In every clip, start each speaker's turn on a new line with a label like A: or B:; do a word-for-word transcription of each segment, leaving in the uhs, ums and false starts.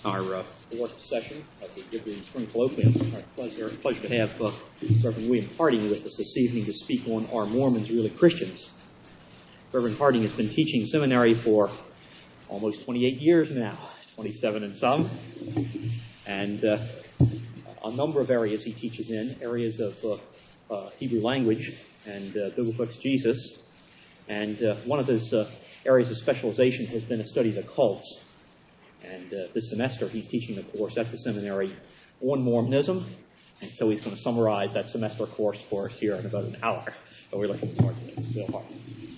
A: our uh, fourth session of the Goodread Spring Colloquium. It's our pleasure, pleasure to have uh, Reverend William Harding with us this evening to speak on Are Mormons Really Christians? Reverend Harding has been teaching seminary for almost twenty-eight years now, twenty-seven and some, and uh, a number of areas he teaches in, areas of uh, uh, Hebrew language and uh, biblical exegesis, and uh, one of his uh, areas of specialization has been a study of the cults. And uh, this semester he's teaching a course at the seminary on Mormonism, and so he's going to summarize that semester course for us here in about an hour. So we're looking forward to this. Bill Harding.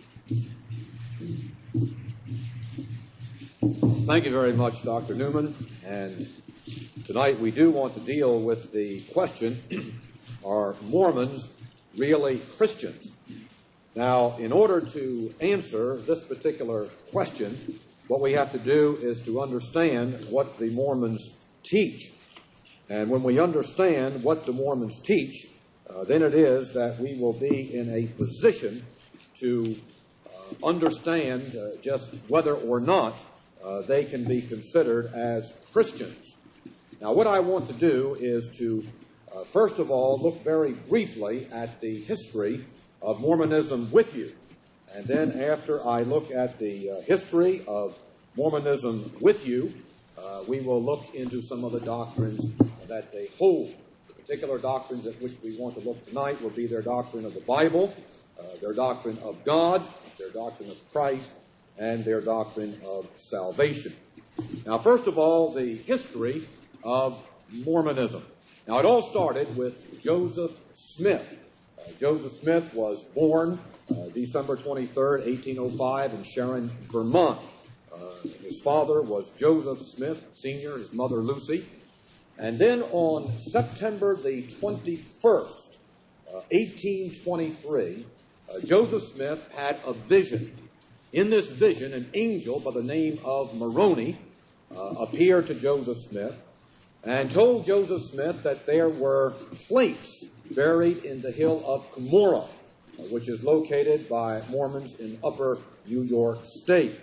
B: Thank you very much, Doctor Newman. And tonight we do want to deal with the question, are Mormons really Christians? Now, in order to answer this particular question, what we have to do is to understand what the Mormons teach. And when we understand what the Mormons teach, uh, then it is that we will be in a position to uh, understand uh, just whether or not uh, they can be considered as Christians. Now, what I want to do is to, uh, first of all, look very briefly at the history of Mormonism with you. And then after I look at the uh, history of Mormonism with you, uh, we will look into some of the doctrines that they hold. The particular doctrines at which we want to look tonight will be their doctrine of the Bible, uh, their doctrine of God, their doctrine of Christ, and their doctrine of salvation. Now, first of all, the history of Mormonism. Now, it all started with Joseph Smith. Uh, Joseph Smith was born uh, December twenty-third, eighteen oh five in Sharon, Vermont. Uh, his father was Joseph Smith, Senior, his mother Lucy. And then on September the twenty-first, uh, eighteen twenty-three, uh, Joseph Smith had a vision. In this vision, an angel by the name of Moroni uh, appeared to Joseph Smith and told Joseph Smith that there were plates buried in the hill of Cumorah, uh, which is located by Mormons in upper New York State.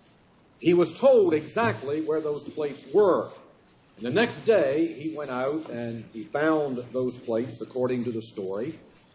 B: He was told exactly where those plates were. And the next day, he went out and he found those plates, according to the story.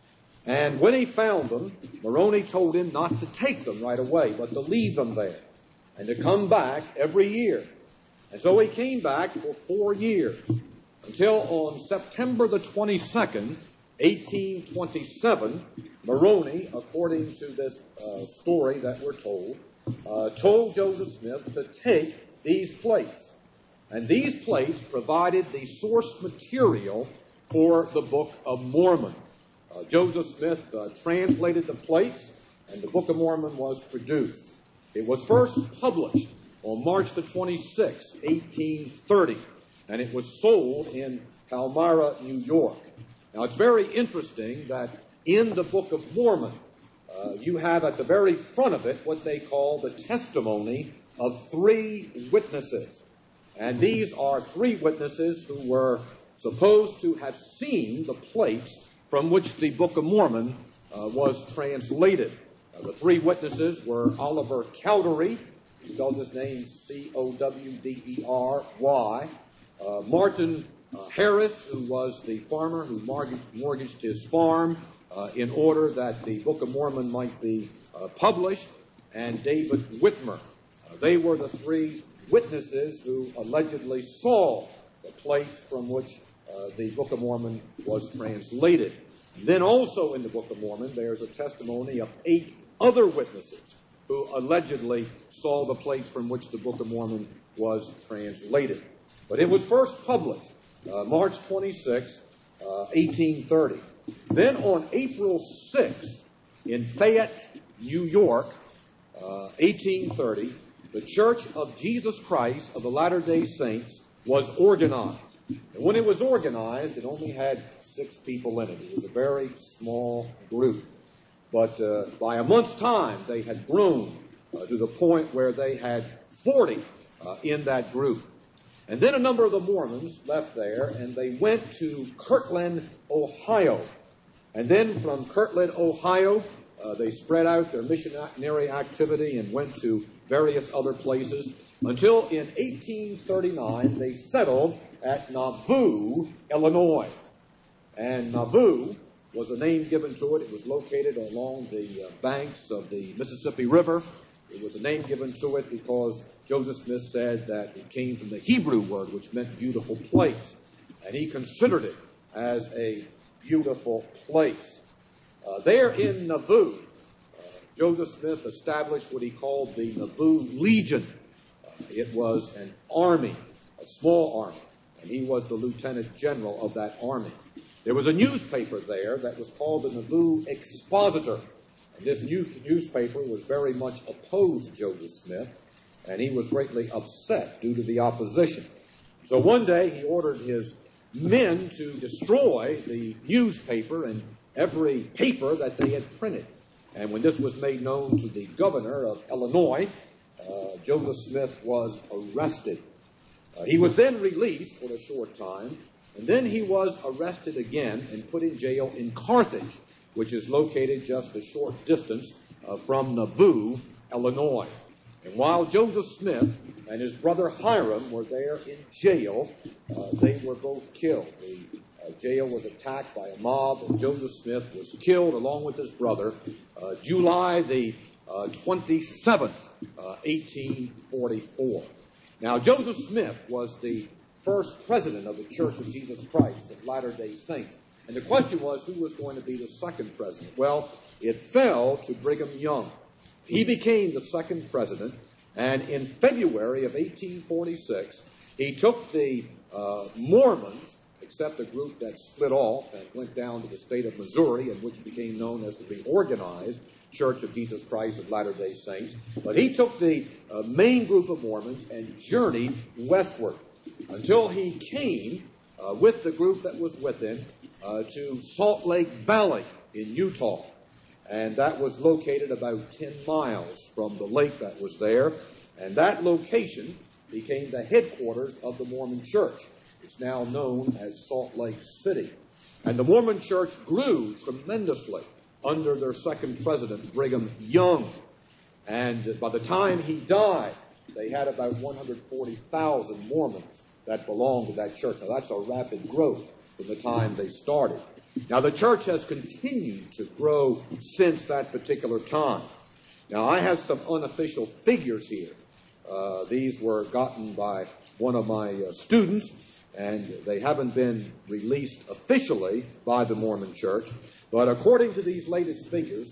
B: And when he found them, Moroni told him not to take them right away, but to leave them there and to come back every year. And so he came back for four years until on September the twenty-second, eighteen twenty-seven, Moroni, according to this uh, story that we're told, uh, told Joseph Smith to take these plates. And these plates provided the source material for the Book of Mormon. Uh, Joseph Smith uh, translated the plates, and the Book of Mormon was produced. It was first published on March the twenty-sixth, eighteen thirty, and it was sold in Palmyra, New York. Now, it's very interesting that in the Book of Mormon, uh, you have at the very front of it what they call the testimony of three witnesses. And these are three witnesses who were supposed to have seen the plates from which the Book of Mormon uh, was translated. Uh, the three witnesses were Oliver Cowdery, he spelled his name C O W D E R Y, uh, Martin uh, Harris, who was the farmer who mortgaged, mortgaged his farm uh, in order that the Book of Mormon might be uh, published, and David Whitmer. Uh, they were the three witnesses who allegedly saw the plates from which uh, the Book of Mormon was translated. Then also in the Book of Mormon, there's a testimony of eight other witnesses who allegedly saw the plates from which the Book of Mormon was translated. But it was first published uh, March twenty-sixth, uh, eighteen thirty. Then on April sixth, in Fayette, New York, uh, eighteen thirty, the Church of Jesus Christ of the Latter-day Saints was organized. And when it was organized, it only had six people in it. It was a very small group. But uh, by a month's time, they had grown uh, to the point where they had forty uh, in that group. And then a number of the Mormons left there, and they went to Kirtland, Ohio. And then from Kirtland, Ohio, uh, they spread out their missionary activity and went to various other places. until in eighteen thirty-nine they settled at Nauvoo, Illinois. And Nauvoo was a name given to it. It was located along the uh, banks of the Mississippi River. It was a name given to it because Joseph Smith said that it came from the Hebrew word, which meant beautiful place. And he considered it as a beautiful place. Uh, there in Nauvoo, uh, Joseph Smith established what he called the Nauvoo Legion. Uh, it was an army, a small army, and he was the lieutenant general of that army. There was a newspaper there that was called the Nauvoo Expositor. And this new, newspaper was very much opposed to Joseph Smith, and he was greatly upset due to the opposition. So one day he ordered his men to destroy the newspaper and every paper that they had printed. And when this was made known to the governor of Illinois, uh, Joseph Smith was arrested. Uh, he was then released for a short time, and then he was arrested again and put in jail in Carthage, which is located just a short distance uh, from Nauvoo, Illinois. And while Joseph Smith and his brother Hiram were there in jail, uh, they were both killed. The uh, jail was attacked by a mob, and Joseph Smith was killed along with his brother uh, July the uh, twenty-seventh, uh, eighteen forty-four. Now, Joseph Smith was the first president of the Church of Jesus Christ of Latter-day Saints. And the question was, who was going to be the second president? Well, it fell to Brigham Young. He became the second president, and in February of eighteen forty-six, he took the uh, Mormons, except a group that split off and went down to the state of Missouri, and which became known as the Reorganized Church of Jesus Christ of Latter-day Saints. But he took the uh, main group of Mormons and journeyed westward until he came uh, with the group that was with him uh, to Salt Lake Valley in Utah. And that was located about ten miles from the lake that was there. And that location became the headquarters of the Mormon Church. It's now known as Salt Lake City. And the Mormon Church grew tremendously under their second president, Brigham Young. And by the time he died, they had about one hundred forty thousand Mormons that belonged to that church. Now, that's a rapid growth from the time they started. Now, the church has continued to grow since that particular time. Now, I have some unofficial figures here. Uh, these were gotten by one of my uh, students, and they haven't been released officially by the Mormon Church. But according to these latest figures,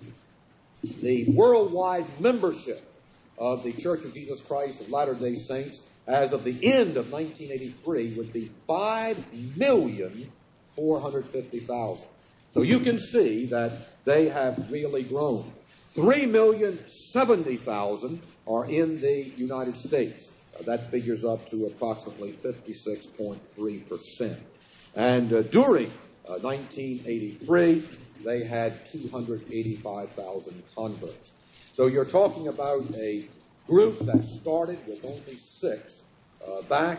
B: the worldwide membership of the Church of Jesus Christ of Latter-day Saints as of the end of nineteen eighty-three would be five million four hundred fifty thousand. So you can see that they have really grown. three million seventy thousand are in the United States. Uh, that figures up to approximately fifty-six point three percent. And uh, during uh, nineteen eighty-three, they had two hundred eighty-five thousand converts. So you're talking about a group that started with only six uh, back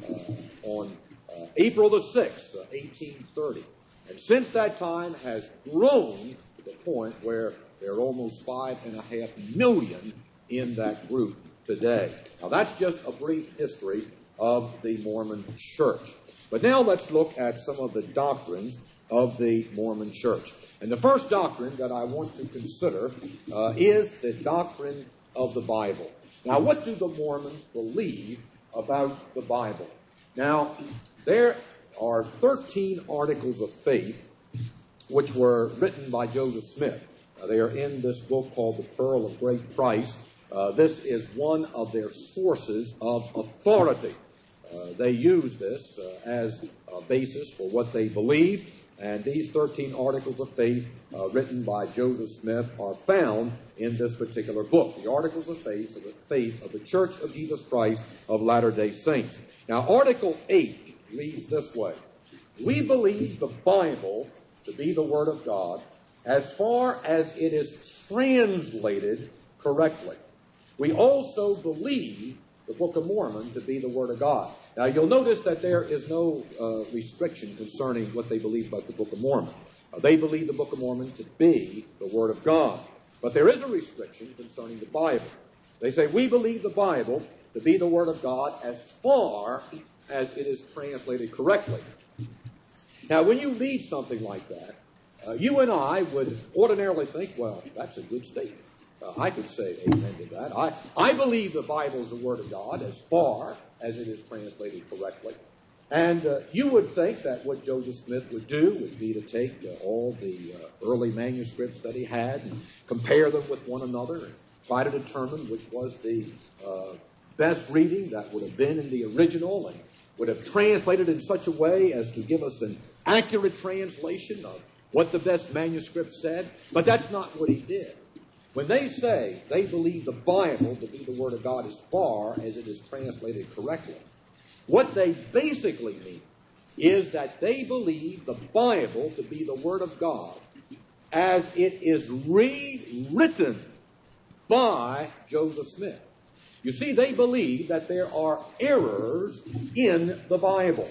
B: uh, on uh, April the sixth, uh, eighteen thirty. And since that time has grown to the point where there are almost five and a half million in that group today. Now that's just a brief history of the Mormon Church. But now let's look at some of the doctrines of the Mormon Church. And the first doctrine that I want to consider uh, is the doctrine of the Bible. Now, what do the Mormons believe about the Bible? Now, there are thirteen articles of faith which were written by Joseph Smith. Uh, they are in this book called The Pearl of Great Price. Uh, this is one of their sources of authority. Uh, they use this uh, as a basis for what they believe. And these thirteen articles of faith uh, written by Joseph Smith are found in this particular book, the Articles of Faith of the Faith of the Church of Jesus Christ of Latter-day Saints. Now, Article eight reads this way: we believe the Bible to be the Word of God as far as it is translated correctly. We also believe the Book of Mormon to be the Word of God. Now, you'll notice that there is no uh, restriction concerning what they believe about the Book of Mormon. Uh, they believe the Book of Mormon to be the Word of God. But there is a restriction concerning the Bible. They say, we believe the Bible to be the Word of God as far as it is translated correctly. Now, when you read something like that, uh, you and I would ordinarily think, well, that's a good statement. Uh, I could say amen to that. I, I believe the Bible is the Word of God as far as it is translated correctly. And uh, you would think that what Joseph Smith would do would be to take uh, all the uh, early manuscripts that he had and compare them with one another and try to determine which was the uh, best reading that would have been in the original and would have translated in such a way as to give us an accurate translation of what the best manuscript said. But that's not what he did. When they say they believe the Bible to be the Word of God as far as it is translated correctly, what they basically mean is that they believe the Bible to be the Word of God as it is rewritten by Joseph Smith. You see, they believe that there are errors in the Bible.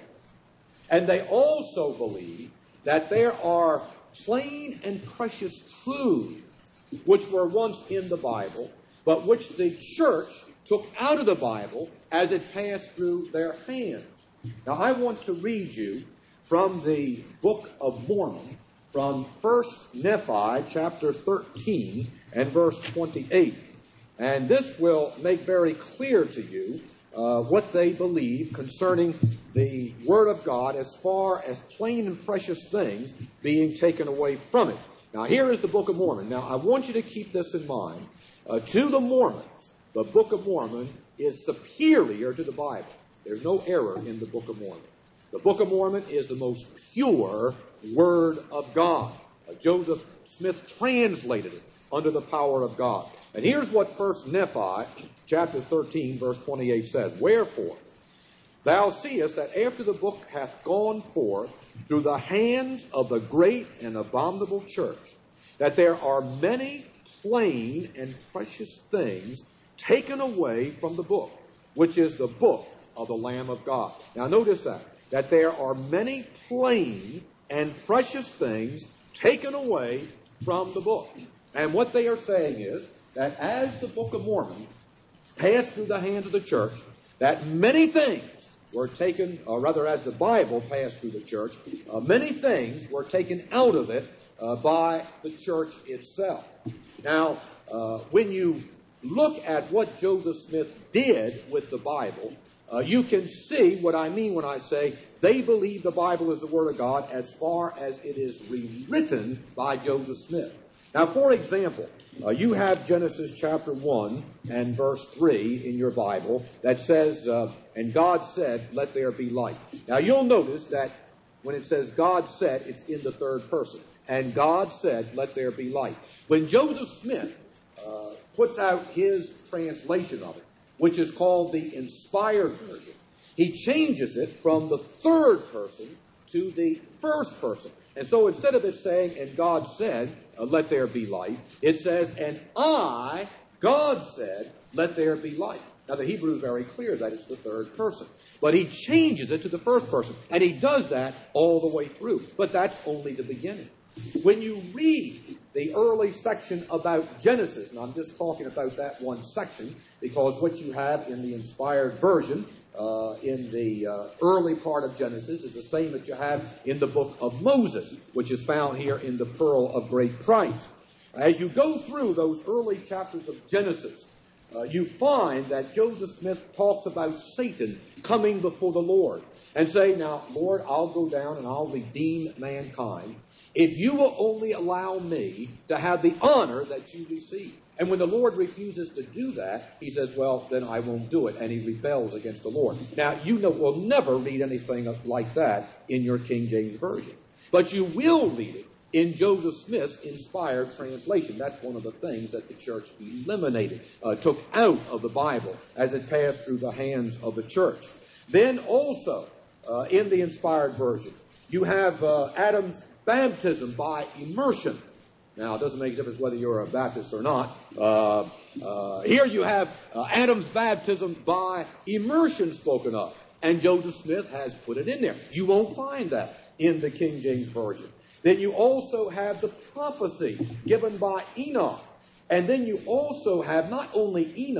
B: And they also believe that there are plain and precious truths which were once in the Bible, but which the church took out of the Bible as it passed through their hands. Now, I want to read you from the Book of Mormon, from First Nephi, chapter thirteen, and verse twenty-eight. And this will make very clear to you uh, what they believe concerning the Word of God as far as plain and precious things being taken away from it. Now, here is the Book of Mormon. Now, I want you to keep this in mind. Uh, to the Mormons, the Book of Mormon is superior to the Bible. There's no error in the Book of Mormon. The Book of Mormon is the most pure Word of God. Uh, Joseph Smith translated it under the power of God. And here's what First Nephi, chapter thirteen, verse twenty-eight says. Wherefore, thou seest that after the book hath gone forth through the hands of the great and abominable church, that there are many plain and precious things taken away from the book, which is the book of the Lamb of God. Now notice that, that there are many plain and precious things taken away from the book. And what they are saying is that as the Book of Mormon passed through the hands of the church, that many things were taken, or rather as the Bible passed through the church, uh, many things were taken out of it uh, by the church itself. Now, uh, when you look at what Joseph Smith did with the Bible, uh, you can see what I mean when I say they believe the Bible is the Word of God as far as it is rewritten by Joseph Smith. Now, for example, uh, you have Genesis chapter one and verse three in your Bible that says, uh, and God said, let there be light. Now, you'll notice that when it says God said, it's in the third person. And God said, let there be light. When Joseph Smith uh, puts out his translation of it, which is called the Inspired Version, he changes it from the third person to the first person. And so instead of it saying, and God said, uh, let there be light, it says, and I, God said, let there be light. Now the Hebrew is very clear that it's the third person. But he changes it to the first person. And he does that all the way through. But that's only the beginning. When you read the early section about Genesis, and I'm just talking about that one section, because what you have in the Inspired Version, uh, in the uh, early part of Genesis, is the same that you have in the book of Moses, which is found here in the Pearl of Great Price. As you go through those early chapters of Genesis, uh, you find that Joseph Smith talks about Satan coming before the Lord and say, now, Lord, I'll go down and I'll redeem mankind if you will only allow me to have the honor that you receive. And when the Lord refuses to do that, he says, well, then I won't do it. And he rebels against the Lord. Now, you know, will never read anything like that in your King James Version. But you will read it in Joseph Smith's inspired translation. That's one of the things that the church eliminated, uh, took out of the Bible as it passed through the hands of the church. Then also, uh, in the inspired version, you have uh, Adam's baptism by immersion. Now, it doesn't make a difference whether you're a Baptist or not. Uh, uh, here you have uh, Adam's baptism by immersion spoken of. And Joseph Smith has put it in there. You won't find that in the King James Version. Then you also have the prophecy given by Enoch. And then you also have not only Enoch,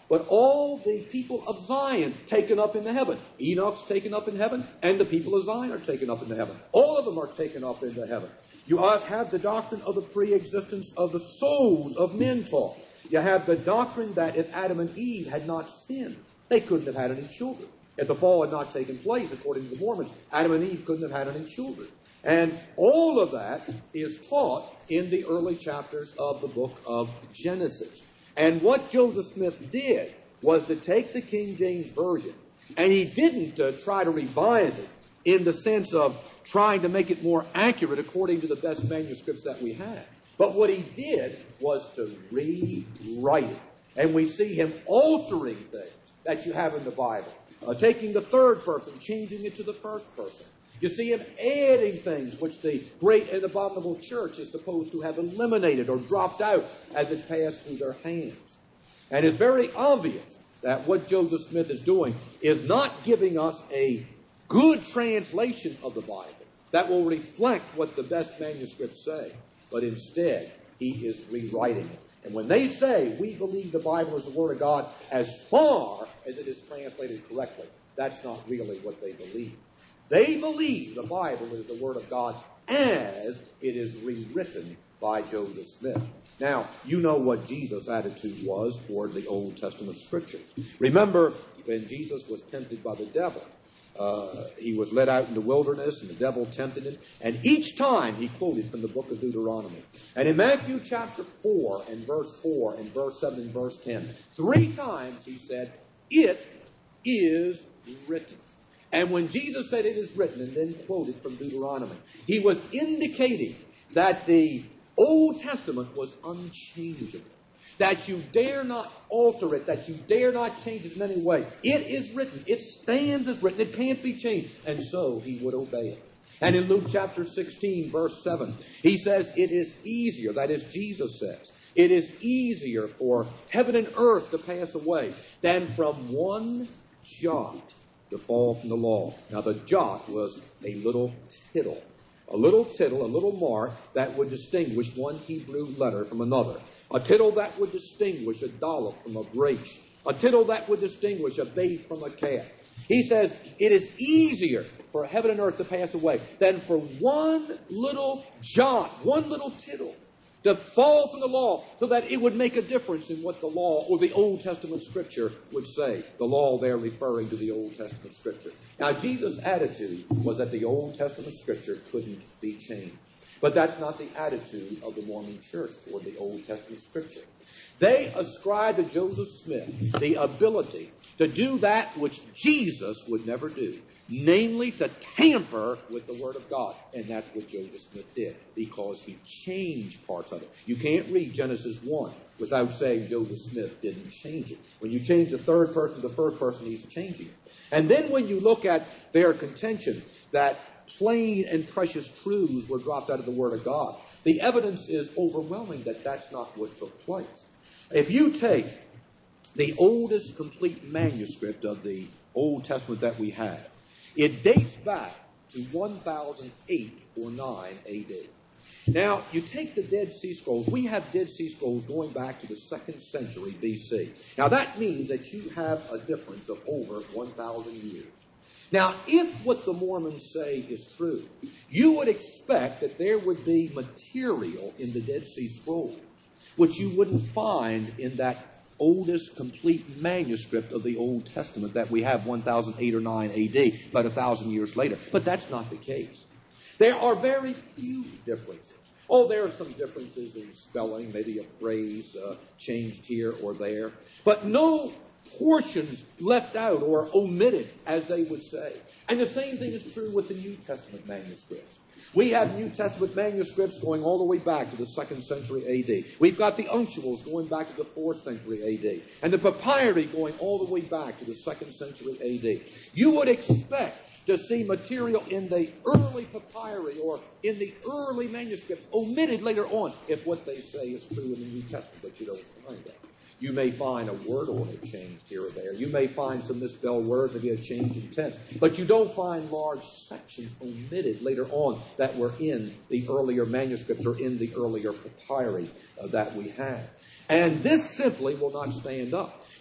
B: but all the people of Zion taken up into heaven. Enoch's taken up in heaven, and the people of Zion are taken up into heaven. All of them are taken up into heaven. You have the doctrine of the pre-existence of the souls of men taught. You have the doctrine that if Adam and Eve had not sinned, they couldn't have had any children. If the fall had not taken place, according to the Mormons, Adam and Eve couldn't have had any children. And all of that is taught in the early chapters of the book of Genesis. And what Joseph Smith did was to take the King James Version, and he didn't uh, try to revise it in the sense of trying to make it more accurate according to the best manuscripts that we had. But what he did was to rewrite it. And we see him altering things that you have in the Bible. Uh, taking the third person, changing it to the first person. You see him adding things which the great and abominable church is supposed to have eliminated or dropped out as it passed through their hands. And it's very obvious that what Joseph Smith is doing is not giving us a good translation of the Bible that will reflect what the best manuscripts say, but instead he is rewriting it. And when they say we believe the Bible is the Word of God as far as it is translated correctly, that's not really what they believe. They believe the Bible is the Word of God as it is rewritten by Joseph Smith. Now, you know what Jesus' attitude was toward the Old Testament Scriptures. Remember when Jesus was tempted by the devil. Uh, he was led out in the wilderness, and the devil tempted him. And each time he quoted from the book of Deuteronomy. And in Matthew chapter four and verse four and verse seven and verse ten, three times he said, "It is written." And when Jesus said it is written and then quoted from Deuteronomy, he was indicating that the Old Testament was unchangeable. That you dare not alter it, that you dare not change it in any way. It is written. It stands as written. It can't be changed. And so he would obey it. And in Luke chapter sixteen, verse seven, he says it is easier, that is Jesus says, it is easier for heaven and earth to pass away than from one jot to fall from the law. Now the jot was a little tittle. A little tittle, a little mark that would distinguish one Hebrew letter from another. A tittle that would distinguish a dollop from a brooch. A tittle that would distinguish a babe from a calf. He says it is easier for heaven and earth to pass away than for one little jot, one little tittle to fall from the law so that it would make a difference in what the law or the Old Testament Scripture would say. The law there referring to the Old Testament Scripture. Now, Jesus' attitude was that the Old Testament Scripture couldn't be changed. But that's not the attitude of the Mormon Church toward the Old Testament Scripture. They ascribe to Joseph Smith the ability to do that which Jesus would never do, namely to tamper with the Word of God. And that's what Joseph Smith did, because he changed parts of it. You can't read Genesis one without saying Joseph Smith didn't change it. When you change the third person to the first person, he's changing it. And then when you look at their contention that plain and precious truths were dropped out of the Word of God, the evidence is overwhelming that that's not what took place. If you take the oldest complete manuscript of the Old Testament that we have, it dates back to one thousand eight or nine A D. Now, you take the Dead Sea Scrolls. We have Dead Sea Scrolls going back to the second century B C. Now, that means that you have a difference of over one thousand years. Now, if what the Mormons say is true, you would expect that there would be material in the Dead Sea Scrolls which you wouldn't find in that oldest complete manuscript of the Old Testament that we have one thousand eight or nine A D, about a thousand years later. But that's not the case. There are very few differences. Oh, there are some differences in spelling, maybe a phrase uh, changed here or there, but no portions left out or omitted, as they would say. And the same thing is true with the New Testament manuscripts. We have New Testament manuscripts going all the way back to the second century A D. We've got the uncials going back to the fourth century A D. And the papyri going all the way back to the second century A D. You would expect to see material in the early papyri or in the early manuscripts omitted later on if what they say is true in the New Testament, but you don't find that. You may find a word order changed here or there. You may find some misspelled words, maybe a change in tense. But you don't find large sections omitted later on that were in the earlier manuscripts or in the earlier papyri uh, that we had. And this simply will not stand up.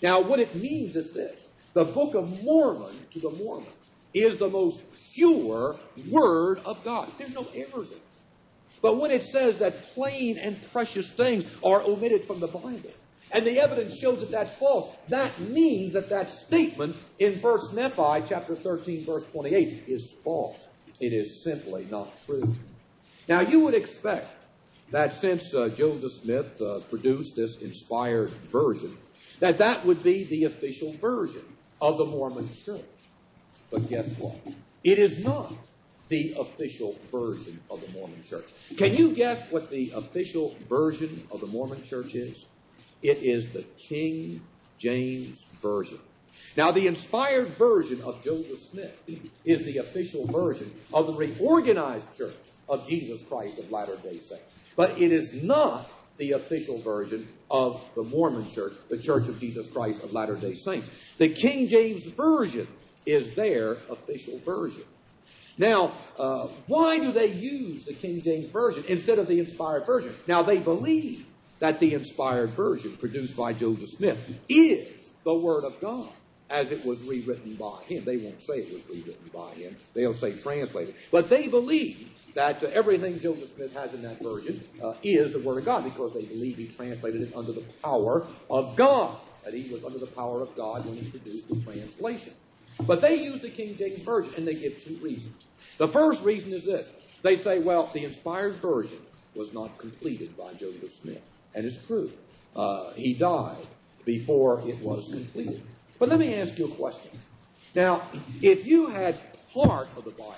B: Now, what it means is this. The Book of Mormon, to the Mormons, is the most pure Word of God. There's no errors in it. But when it says that plain and precious things are omitted from the Bible, and the evidence shows that that's false, that means that that statement in First Nephi chapter thirteen, verse twenty-eight is false. It is simply not true. Now, you would expect that since uh, Joseph Smith uh, produced this inspired version, that that would be the official version of the Mormon Church. But guess what? It is not the official version of the Mormon Church. Can you guess what the official version of the Mormon Church is? It is the King James Version. Now, the inspired version of Joseph Smith is the official version of the reorganized Church of Jesus Christ of Latter-day Saints. But it is not the official version of the Mormon Church, the Church of Jesus Christ of Latter-day Saints. The King James Version is their official version. Now, uh, why do they use the King James Version instead of the inspired version? Now, they believe that the inspired version produced by Joseph Smith is the Word of God as it was rewritten by him. They won't say it was rewritten by him. They'll say translated. But they believe that uh, everything Joseph Smith has in that version uh, is the Word of God because they believe he translated it under the power of God, that he was under the power of God when he produced the translation. But they use the King James Version, and they give two reasons. The first reason is this. They say, well, the inspired version was not completed by Joseph Smith. And it's true. Uh, he died before it was completed. But let me ask you a question. Now, if you had part of the Bible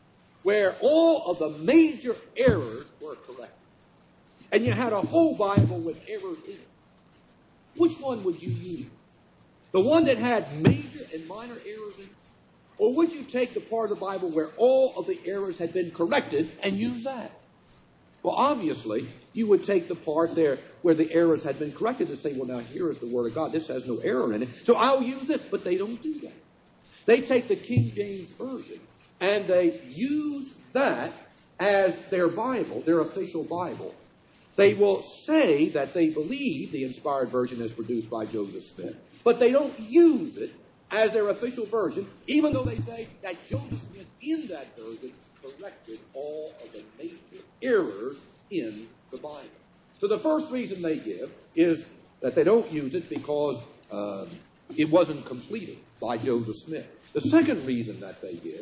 B: where all of the major errors were corrected, and you had a whole Bible with errors in it, which one would you use? The one that had major and minor errors in it? Or would you take the part of the Bible where all of the errors had been corrected and use that? Well, obviously, you would take the part there where the errors had been corrected and say, well, now here is the Word of God. This has no error in it, so I'll use this. But they don't do that. They take the King James Version and they use that as their Bible, their official Bible. They will say that they believe the inspired version is produced by Joseph Smith, but they don't use it as their official version, even though they say that Joseph Smith in that version corrected all of the major errors in the Bible. So the first reason they give is that they don't use it because uh, it wasn't completed by Joseph Smith. The second reason that they give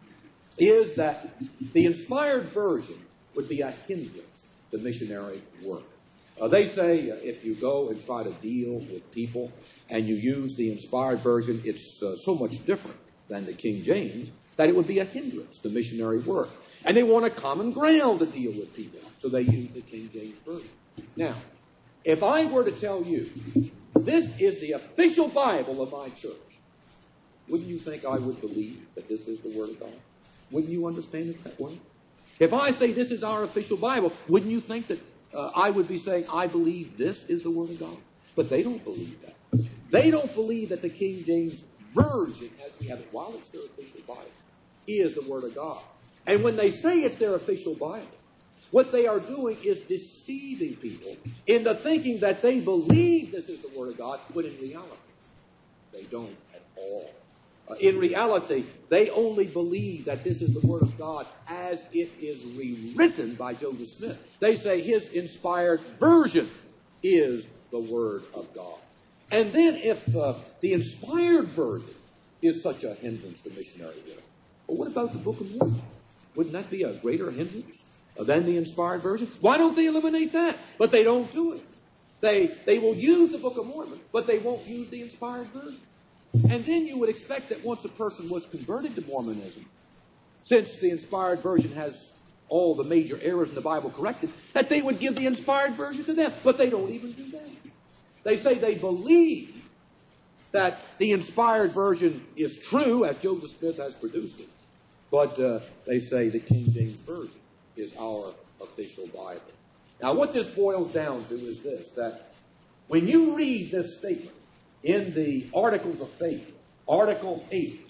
B: is that the inspired version would be a hindrance to missionary work. Uh, they say uh, if you go and try to deal with people and you use the inspired version, it's uh, so much different than the King James that it would be a hindrance to missionary work. And they want a common ground to deal with people, so they use the King James Version. Now, if I were to tell you, this is the official Bible of my church, wouldn't you think I would believe that this is the Word of God? Wouldn't you understand it that way? If I say this is our official Bible, wouldn't you think that uh, I would be saying I believe this is the Word of God? But they don't believe that. They don't believe that the King James Version, as we have it, while it's their official Bible, is the Word of God. And when they say it's their official Bible, what they are doing is deceiving people into thinking that they believe this is the Word of God, but in reality, they don't at all. Uh, in reality, they only believe that this is the Word of God as it is rewritten by Joseph Smith. They say his inspired version is the Word of God. And then if uh, the inspired version is such a hindrance to missionary work, well, what about the Book of Mormon? Wouldn't that be a greater hindrance than the inspired version? Why don't they eliminate that? But they don't do it. They, they will use the Book of Mormon, but they won't use the inspired version. And then you would expect that once a person was converted to Mormonism, since the inspired version has all the major errors in the Bible corrected, that they would give the inspired version to them. But they don't even do that. They say they believe that the inspired version is true, as Joseph Smith has produced it. But uh, they say the King James Version is our official Bible. Now, what this boils down to is this, that when you read this statement in the Articles of Faith, Article eight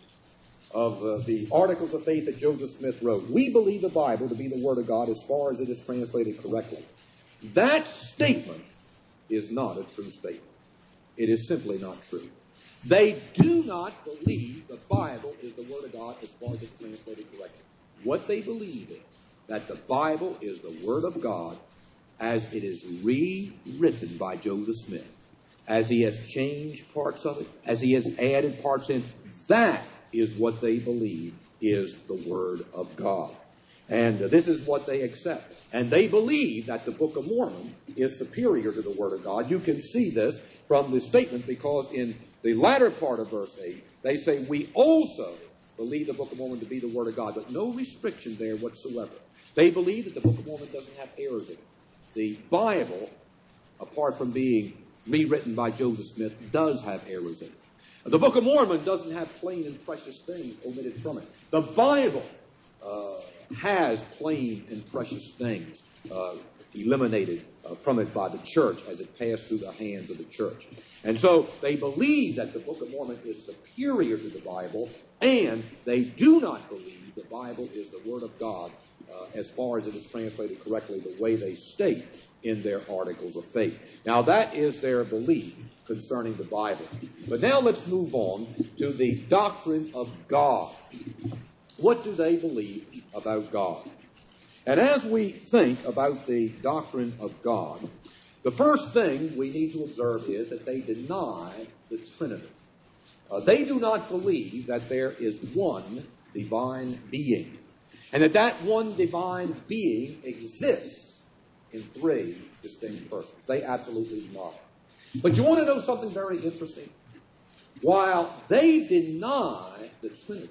B: of uh, the Articles of Faith that Joseph Smith wrote, we believe the Bible to be the Word of God as far as it is translated correctly. That statement is not a true statement. It is simply not true. They do not believe the Bible is the Word of God as far as it's translated correctly. What they believe is that the Bible is the Word of God as it is rewritten by Joseph Smith, as he has changed parts of it, as he has added parts in. That is what they believe is the Word of God. And uh, this is what they accept. And they believe that the Book of Mormon is superior to the Word of God. You can see this from the statement because in the latter part of verse eight, they say, we also believe the Book of Mormon to be the Word of God, but no restriction there whatsoever. They believe that the Book of Mormon doesn't have errors in it. The Bible, apart from being rewritten by Joseph Smith, does have errors in it. The Book of Mormon doesn't have plain and precious things omitted from it. The Bible uh, has plain and precious things uh, eliminated uh, from it by the church as it passed through the hands of the church. And so they believe that the Book of Mormon is superior to the Bible, and they do not believe the Bible is the Word of God uh, as far as it is translated correctly the way they state in their articles of faith. Now that is their belief concerning the Bible. But now let's move on to the doctrine of God. What do they believe about God? And as we think about the doctrine of God, the first thing we need to observe is that they deny the Trinity. Uh, they do not believe that there is one divine being, and that that one divine being exists in three distinct persons. They absolutely deny it. But you want to know something very interesting? While they deny the Trinity,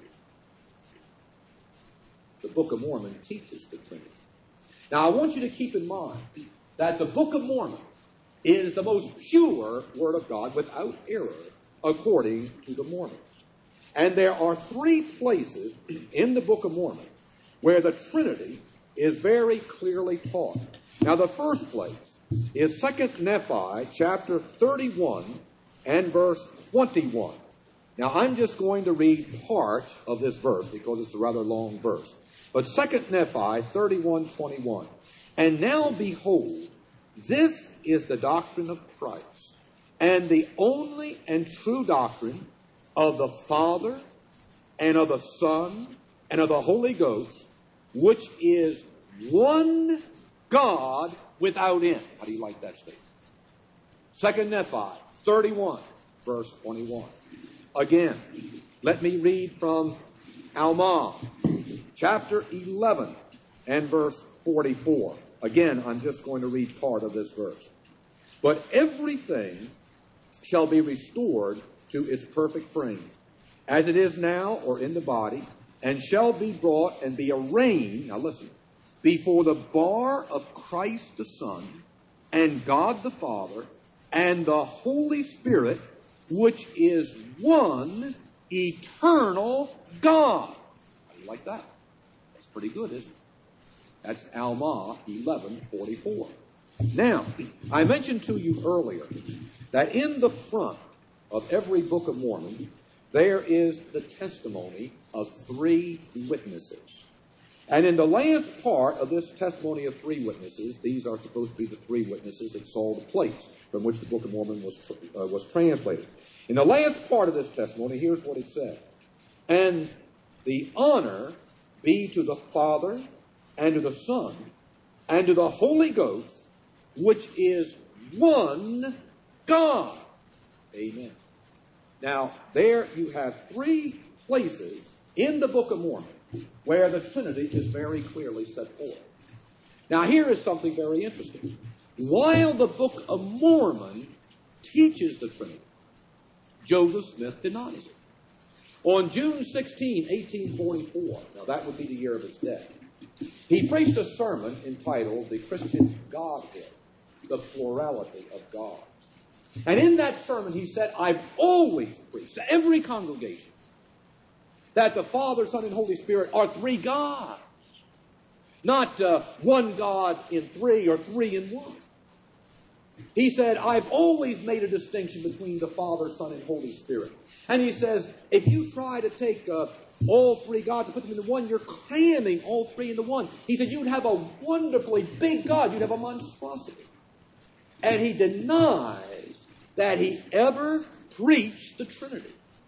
B: the Book of Mormon teaches the Trinity. Now, I want you to keep in mind that the Book of Mormon is the most pure Word of God without error according to the Mormons. And there are three places in the Book of Mormon where the Trinity is very clearly taught. Now, the first place is Second Nephi, chapter thirty-one and verse twenty-one. Now, I'm just going to read part of this verse because it's a rather long verse. But Second Nephi thirty-one twenty-one. And now behold, this is the doctrine of Christ, and the only and true doctrine of the Father, and of the Son, and of the Holy Ghost, which is one God without end. How do you like that statement? Second Nephi thirty-one, verse twenty-one. Again, let me read from Alma, chapter eleven and verse forty-four. Again, I'm just going to read part of this verse. But everything shall be restored to its perfect frame, as it is now or in the body, and shall be brought and be arraigned, now listen, before the bar of Christ the Son, and God the Father, and the Holy Spirit, which is one eternal God. How do you like that? That's pretty good, isn't it? That's Alma eleven forty-four. Now, I mentioned to you earlier that in the front of every Book of Mormon, there is the testimony of three witnesses. And in the last part of this testimony of three witnesses, these are supposed to be the three witnesses that saw the plates from which the Book of Mormon was, uh, was translated. In the last part of this testimony, here's what it says. And the honor be to the Father, and to the Son, and to the Holy Ghost, which is one God. Amen. Now, there you have three places in the Book of Mormon where the Trinity is very clearly set forth. Now, here is something very interesting. While the Book of Mormon teaches the Trinity, Joseph Smith denies it. On June sixteenth, eighteen forty-four, now that would be the year of his death, he preached a sermon entitled The Christian Godhead, the Plurality of God. And in that sermon he said, I've always preached to every congregation that the Father, Son, and Holy Spirit are three gods. Not uh, one God in three or three in one. He said, I've always made a distinction between the Father, Son, and Holy Spirit. And he says, if you try to take uh, all three gods and put them into one, you're cramming all three into one. He said, you'd have a wonderfully big God. You'd have a monstrosity. And he denies that he ever preached the Trinity.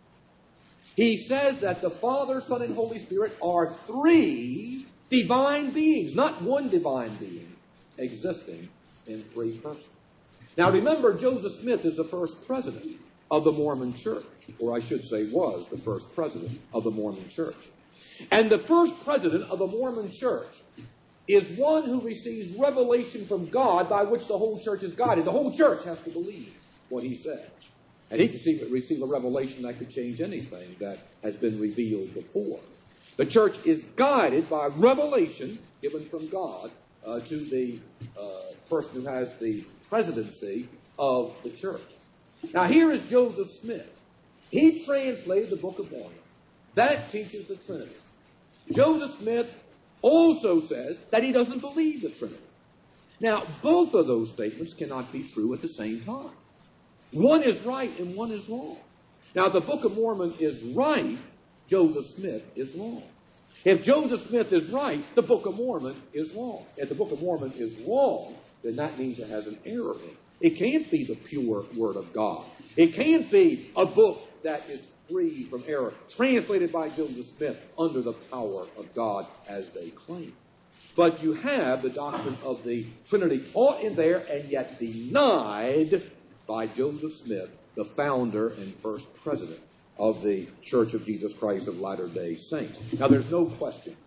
B: He says that the Father, Son, and Holy Spirit are three divine beings, not one divine being, existing in three persons. Now remember, Joseph Smith is the first president of the Mormon Church, or I should say was the first president of the Mormon Church. And the first president of the Mormon Church is one who receives revelation from God by which the whole church is guided. The whole church has to believe what he says. And he can receive a revelation that could change anything that has been revealed before. The church is guided by revelation given from God uh, to the uh, person who has the presidency of the church. Now here is Joseph Smith. He translated the Book of Mormon. That teaches the Trinity. Joseph Smith also says that he doesn't believe the Trinity. Now, both of those statements cannot be true at the same time. One is right and one is wrong. Now, if the Book of Mormon is right, Joseph Smith is wrong. If Joseph Smith is right, the Book of Mormon is wrong. If the Book of Mormon is wrong, then that means it has an error in it. It can't be the pure Word of God. It can't be a book that is free from error, translated by Joseph Smith under the power of God, as they claim. But you have the doctrine of the Trinity taught in there and yet denied by Joseph Smith, the founder and first president of the Church of Jesus Christ of Latter-day Saints. Now, there's no question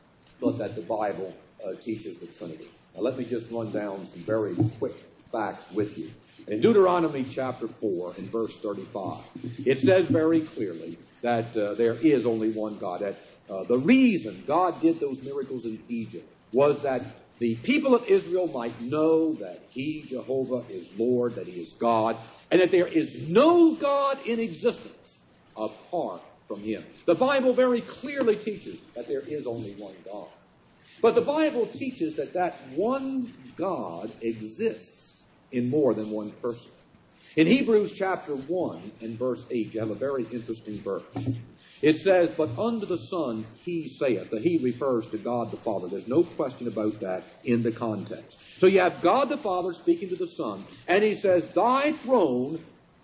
B: but that the Bible uh, teaches the Trinity. Now, let me just run down some very quick facts with you. In Deuteronomy chapter four and verse thirty-five, it says very clearly that uh, there is only one God. That uh, the reason God did those miracles in Egypt was that the people of Israel might know that He, Jehovah, is Lord, that He is God, and that there is no God in existence apart from Him. The Bible very clearly teaches that there is only one God. But the Bible teaches that that one God exists in more than one person. In Hebrews chapter one and verse eight, you have a very interesting verse. It says, "But unto the Son He saith." The He refers to God the Father. There's no question about that in the context. So you have God the Father speaking to the Son, and He says, "Thy throne,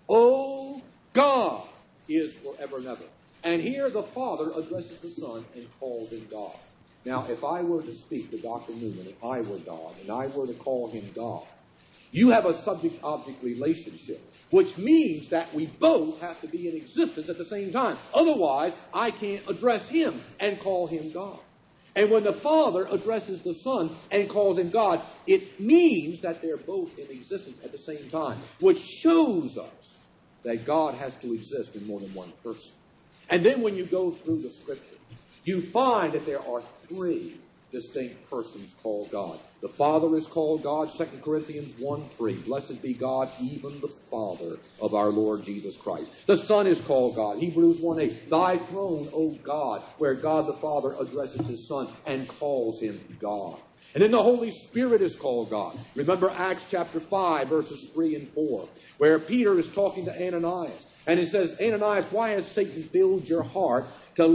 B: O God, is forever and ever." And here the Father addresses the Son and calls Him God. Now, if I were to speak to Doctor Newman, if I were God, and I were to call him God, you have a subject-object relationship, which means that we both have to be in existence at the same time. Otherwise, I can't address Him and call Him God. And when the Father addresses the Son and calls Him God, it means that they're both in existence at the same time, which shows us that God has to exist in more than one person. And then when you go through the Scripture, you find that there are three distinct persons called God. The Father is called God, Second Corinthians one three. Blessed be God, even the Father of our Lord Jesus Christ. The Son is called God, Hebrews one eight. Thy throne, O God, where God the Father addresses His Son and calls Him God. And then the Holy Spirit is called God. Remember Acts chapter five, verses three and four, where Peter is talking to Ananias. And he says, "Ananias, why has Satan filled your heart to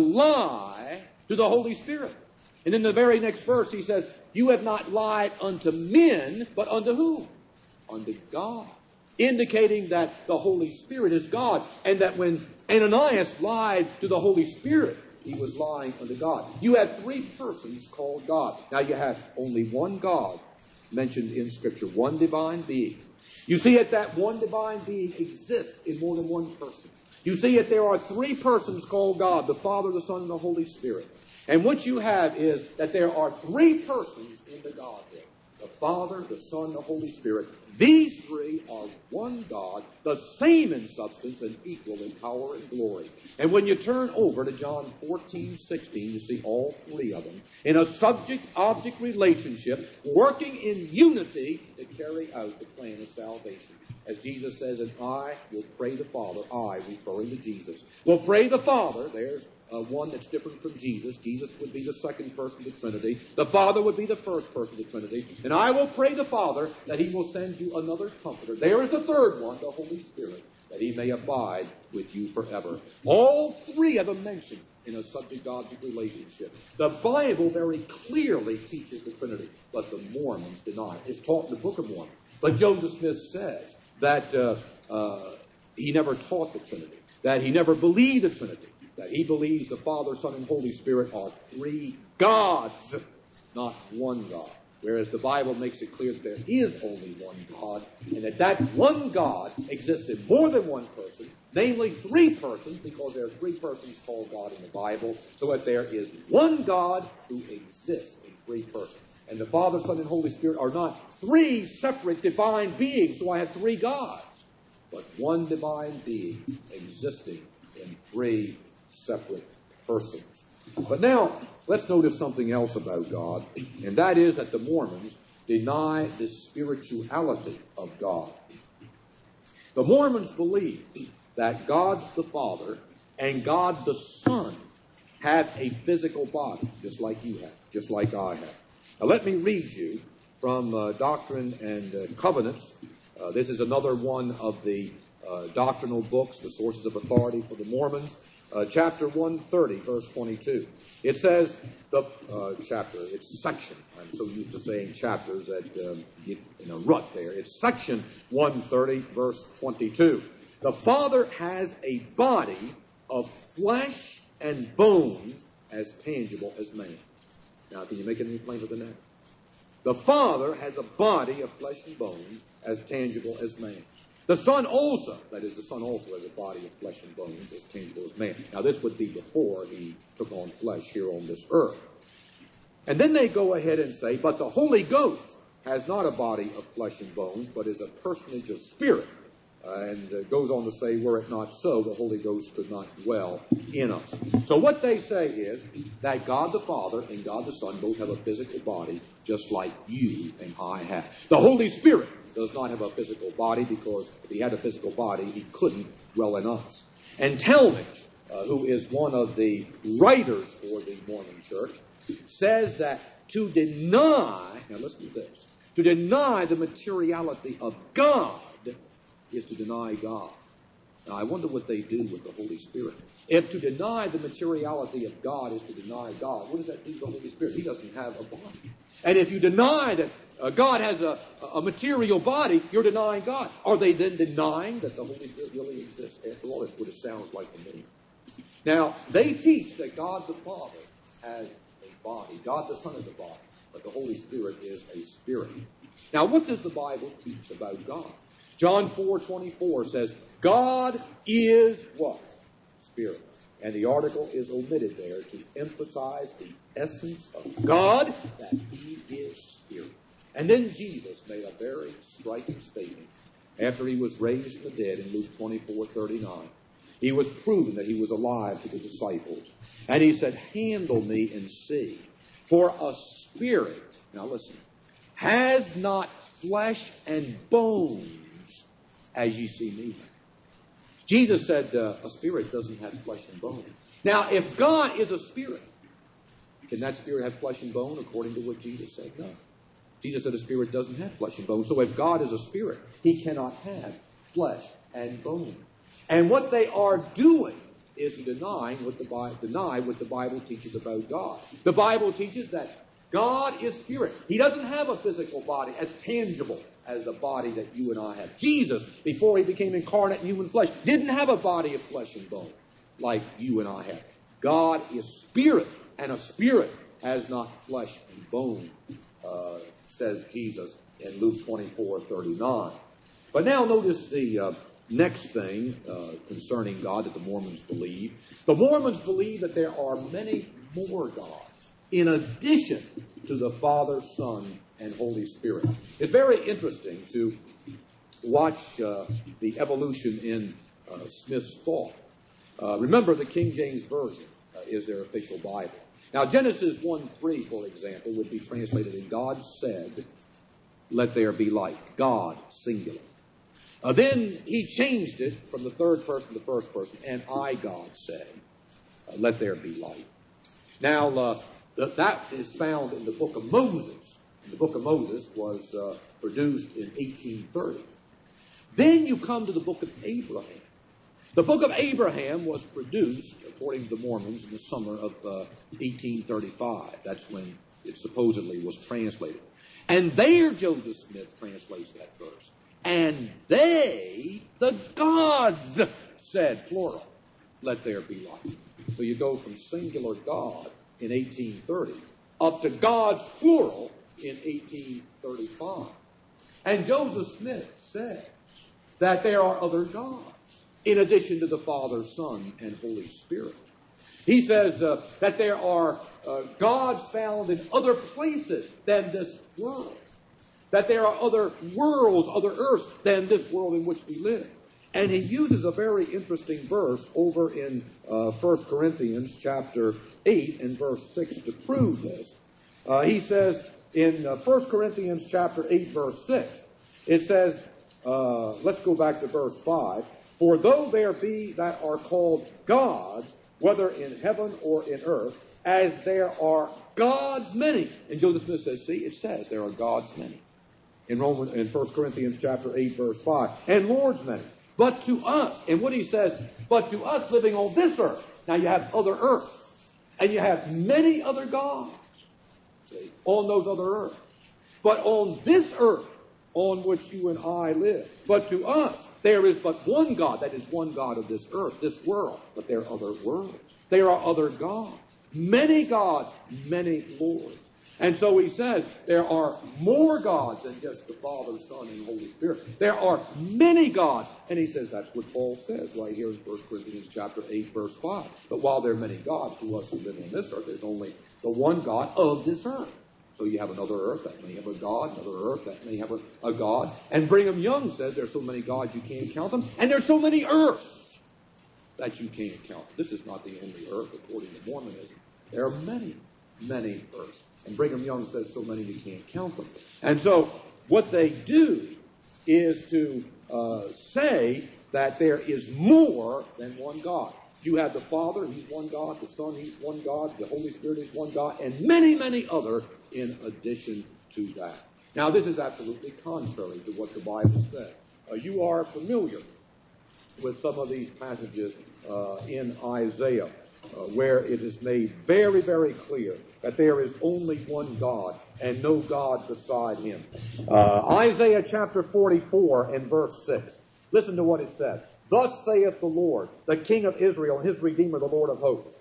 B: lie to the Holy Spirit?" And in the very next verse, he says, "You have not lied unto men, but unto whom? Unto God." Indicating that the Holy Spirit is God, and that when Ananias lied to the Holy Spirit, he was lying unto God. You have three persons called God. Now you have only one God mentioned in Scripture, one divine being. You see that that one divine being exists in more than one person. You see that there are three persons called God, the Father, the Son, and the Holy Spirit. And what you have is that there are three persons in the Godhead. The Father, the Son, the Holy Spirit. These three are one God, the same in substance and equal in power and glory. And when you turn over to John fourteen sixteen, you see all three of them in a subject-object relationship, working in unity to carry out the plan of salvation. As Jesus says, "And I will pray the Father," I, referring to Jesus, will pray the Father. There's Uh, one that's different from Jesus. Jesus would be the second person of the Trinity. The Father would be the first person of the Trinity. "And I will pray the Father that He will send you another Comforter." There is the third one, the Holy Spirit, "that He may abide with you forever." All three of them mentioned in a subject-object relationship. The Bible very clearly teaches the Trinity, but the Mormons deny it. It's taught in the Book of Mormon. But Joseph Smith says that uh, uh, he never taught the Trinity, that he never believed the Trinity, that he believes the Father, Son, and Holy Spirit are three gods, not one God. Whereas the Bible makes it clear that there is only one God, and that that one God exists in more than one person, namely three persons, because there are three persons called God in the Bible, so that there is one God who exists in three persons. And the Father, Son, and Holy Spirit are not three separate divine beings, so I have three gods, but one divine being existing in three separate persons. But now, let's notice something else about God, and that is that the Mormons deny the spirituality of God. The Mormons believe that God the Father and God the Son have a physical body, just like you have, just like I have. Now let me read you from uh, Doctrine and uh, Covenants. Uh, this is another one of the uh, doctrinal books, the sources of authority for the Mormons. Uh, chapter one thirty, verse twenty-two. It says, the uh, chapter, it's section. I'm so used to saying chapters that um, get in a rut there. It's section one thirty, verse twenty-two. The Father has a body of flesh and bones as tangible as man. Now, can you make it any plainer than that? The Father has a body of flesh and bones as tangible as man. The Son also, that is, the Son also has a body of flesh and bones as tangible as man. Now, this would be before he took on flesh here on this earth. And then they go ahead and say, but the Holy Ghost has not a body of flesh and bones, but is a personage of spirit. Uh, and uh, goes on to say, were it not so, the Holy Ghost could not dwell in us. So what they say is that God the Father and God the Son both have a physical body, just like you and I have. The Holy Spirit does not have a physical body, because if he had a physical body, he couldn't dwell in us. And Talmage, uh, who is one of the writers for the Mormon Church, says that to deny, now listen to this, to deny the materiality of God is to deny God. Now, I wonder what they do with the Holy Spirit. If to deny the materiality of God is to deny God, what does that do to the Holy Spirit? He doesn't have a body. And if you deny that uh, God has a, a material body, you're denying God. Are they then denying that the Holy Spirit really exists? After all, that's what it sounds like to me. Now, they teach that God the Father has a body. God the Son is a body. But the Holy Spirit is a spirit. Now, what does the Bible teach about God? John four twenty-four says, God is what? Spirit. And the article is omitted there to emphasize the essence of God, that he is spirit. And then Jesus made a very striking statement after he was raised from the dead in Luke twenty-four thirty-nine. He was proving that he was alive to the disciples. And he said, handle me and see. For a spirit, now listen, has not flesh and bones as ye see me. Jesus said uh, a spirit doesn't have flesh and bone. Now, if God is a spirit, can that spirit have flesh and bone according to what Jesus said? No. Jesus said a spirit doesn't have flesh and bone. So if God is a spirit, he cannot have flesh and bone. And what they are doing is to deny what the Bible, deny what the Bible teaches about God. The Bible teaches that God is spirit. He doesn't have a physical body as tangible as the body that you and I have. Jesus, before he became incarnate in human flesh, didn't have a body of flesh and bone like you and I have. God is spirit, and a spirit has not flesh and bone, uh, says Jesus in Luke twenty-four thirty-nine. But now notice the uh, next thing uh, concerning God that the Mormons believe. The Mormons believe that there are many more gods in addition to the Father, Son, and Holy Spirit. It's very interesting to watch uh, the evolution in uh, Smith's thought. Uh, remember, the King James Version uh, is their official Bible. Now, Genesis one three, for example, would be translated in God said, let there be light. God, singular. Uh, then he changed it from the third person to the first person, and I, God, said, uh, let there be light. Now, uh, th- that is found in the book of Moses. The book of Moses was uh, produced in eighteen thirty. Then you come to the book of Abraham. The book of Abraham was produced, according to the Mormons, in the summer of uh, eighteen thirty-five. That's when it supposedly was translated. And there Joseph Smith translates that verse. And they, the gods, said, plural, let there be light. So you go from singular God in eighteen thirty up to God's plural in eighteen thirty-five. And Joseph Smith said that there are other gods in addition to the Father, Son, and Holy Spirit. He says uh, that there are uh, gods found in other places than this world. That there are other worlds, other earths than this world in which we live. And he uses a very interesting verse over in uh, First Corinthians chapter eight and verse six to prove this. Uh, he says in uh, First Corinthians chapter eight, verse six, it says, uh, let's go back to verse five. For though there be that are called gods, whether in heaven or in earth, as there are gods many. And Joseph Smith says, see, it says there are gods many. In Roman, in First Corinthians chapter eight, verse five. And lords many. But to us, and what he says, but to us living on this earth. Now you have other earths. And you have many other gods. See, on those other earths. But on this earth, on which you and I live. But to us, there is but one God. That is one God of this earth, this world. But there are other worlds. There are other gods. Many gods, many lords. And so he says there are more gods than just the Father, Son, and Holy Spirit. There are many gods. And he says that's what Paul says right here in First Corinthians chapter eight, verse five. But while there are many gods to us who live on this earth, there's only the one God of this earth. So you have another earth that may have a God, another earth that may have a, a God. And Brigham Young says there's so many gods you can't count them. And there's so many earths that you can't count. This is not the only earth according to Mormonism. There are many, many earths. And Brigham Young says so many you can't count them. And so what they do is to uh, say that there is more than one God. You have the Father, he's one God. The Son, he's one God. The Holy Spirit is one God. And many, many other in addition to that. Now, this is absolutely contrary to what the Bible says. Uh, you are familiar with some of these passages uh, in Isaiah, uh, where it is made very, very clear that there is only one God and no God beside him. Uh, Isaiah chapter forty-four and verse six. Listen to what it says. Thus saith the Lord, the King of Israel, and his Redeemer, the Lord of hosts.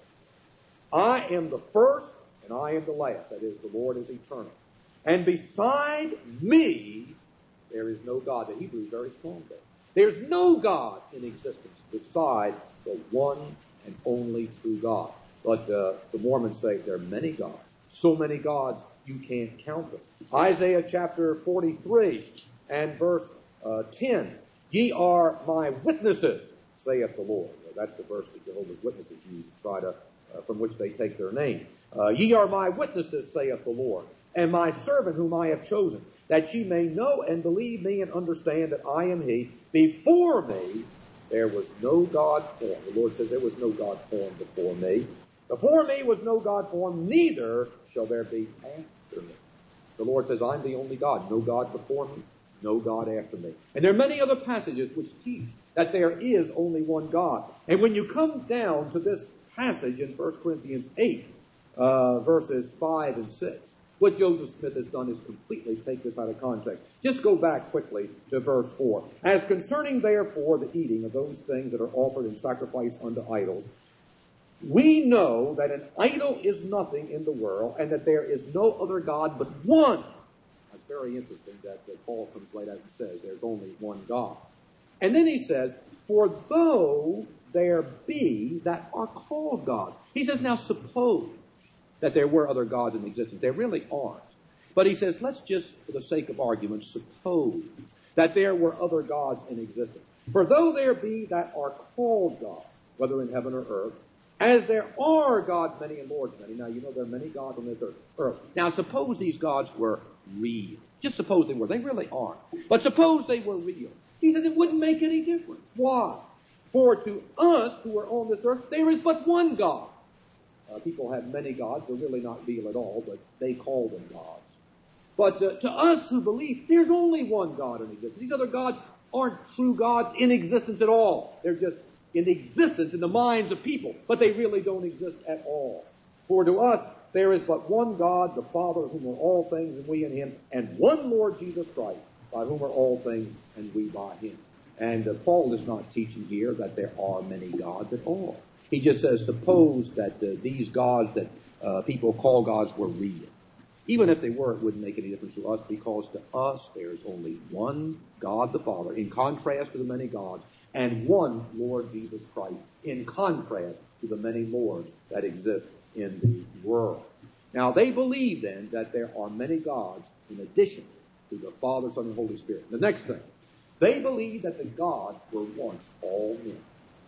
B: I am the first, and I am the last. That is, the Lord is eternal. And beside me, there is no God. The Hebrew is very strong there. There's no God in existence beside the one and only true God. But uh, the Mormons say there are many gods. So many gods, you can't count them. Isaiah chapter forty-three and verse uh, ten. Ye are my witnesses, saith the Lord. Well, that's the verse that Jehovah's Witnesses use to try to, uh, from which they take their name. Uh, ye are my witnesses, saith the Lord, and my servant whom I have chosen, that ye may know and believe me and understand that I am he. Before me there was no God formed. The Lord says there was no God formed before me. Before me was no God formed, neither shall there be after me. The Lord says, I'm the only God. No God before me, no God after me. And there are many other passages which teach that there is only one God. And when you come down to this passage in First Corinthians eight, uh, verses five and six, what Joseph Smith has done is completely take this out of context. Just go back quickly to verse four. As concerning therefore the eating of those things that are offered in sacrifice unto idols, we know that an idol is nothing in the world, and that there is no other God but one. That's very interesting that, that Paul comes right out and says there's only one God. And then he says, for though there be that are called gods. He says, now suppose that there were other gods in existence. There really aren't. But he says, let's just, for the sake of argument, suppose that there were other gods in existence. For though there be that are called gods, whether in heaven or earth, as there are gods many and lords many. Now, you know there are many gods on this earth. Now, suppose these gods were real. Just suppose they were. They really aren't. But suppose they were real. He says it wouldn't make any difference. Why? For to us who are on this earth, there is but one God. Uh, people have many gods. They're really not real at all, but they call them gods. But uh, to us who believe, there's only one God in existence. These other gods aren't true gods in existence at all. They're just in existence in the minds of people, but they really don't exist at all. For to us there is but one God, the Father, of whom are all things, and we in him, and one Lord Jesus Christ, by whom are all things, and we by him. And uh, Paul is not teaching here that there are many gods at all. He just says, suppose that uh, these gods that uh, people call gods were real. Even if they were, it wouldn't make any difference to us, because to us there is only one God the Father, in contrast to the many gods, and one Lord Jesus Christ, in contrast to the many lords that exist in the world. Now, they believe then that there are many gods in addition to the Father, Son, and Holy Spirit. The next thing, they believe that the gods were once all men.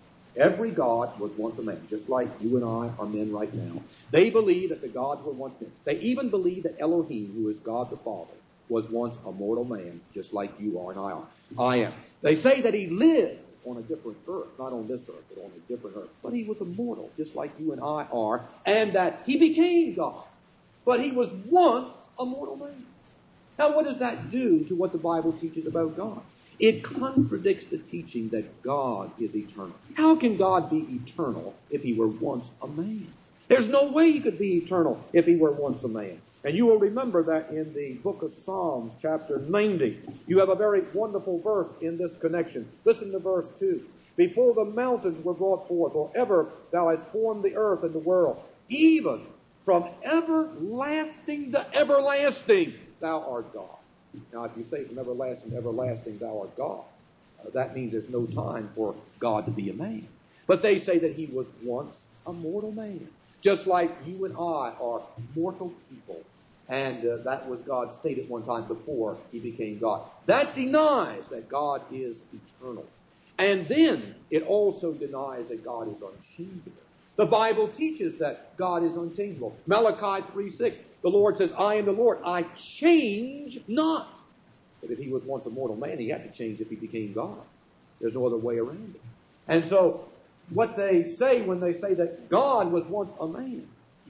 B: Every god was once a man, just like you and I are men right now. They believe that the gods were once men. They even believe that Elohim, who is God the Father, was once a mortal man, just like you are and I are. I am. They say that he lived on a different earth, not on this earth, but on a different earth. But he was immortal, just like you and I are, and that he became God. But he was once a mortal man. Now, what does that do to what the Bible teaches about God? It contradicts the teaching that God is eternal. How can God be eternal if he were once a man? There's no way he could be eternal if he were once a man. And you will remember that in the book of Psalms, chapter ninety, you have a very wonderful verse in this connection. Listen to verse two. Before the mountains were brought forth, or ever thou hast formed the earth and the world, even from everlasting to everlasting, thou art God. Now, if you say from everlasting to everlasting, thou art God, uh, that means there's no time for God to be a man. But they say that he was once a mortal man, just like you and I are mortal people. And uh, that was God's state at one time before he became God. That denies that God is eternal. And then it also denies that God is unchangeable. The Bible teaches that God is unchangeable. Malachi three six, the Lord says, I am the Lord, I change not. But if he was once a mortal man, he had to change if he became God. There's no other way around it. And so, what they say when they say that God was once a man,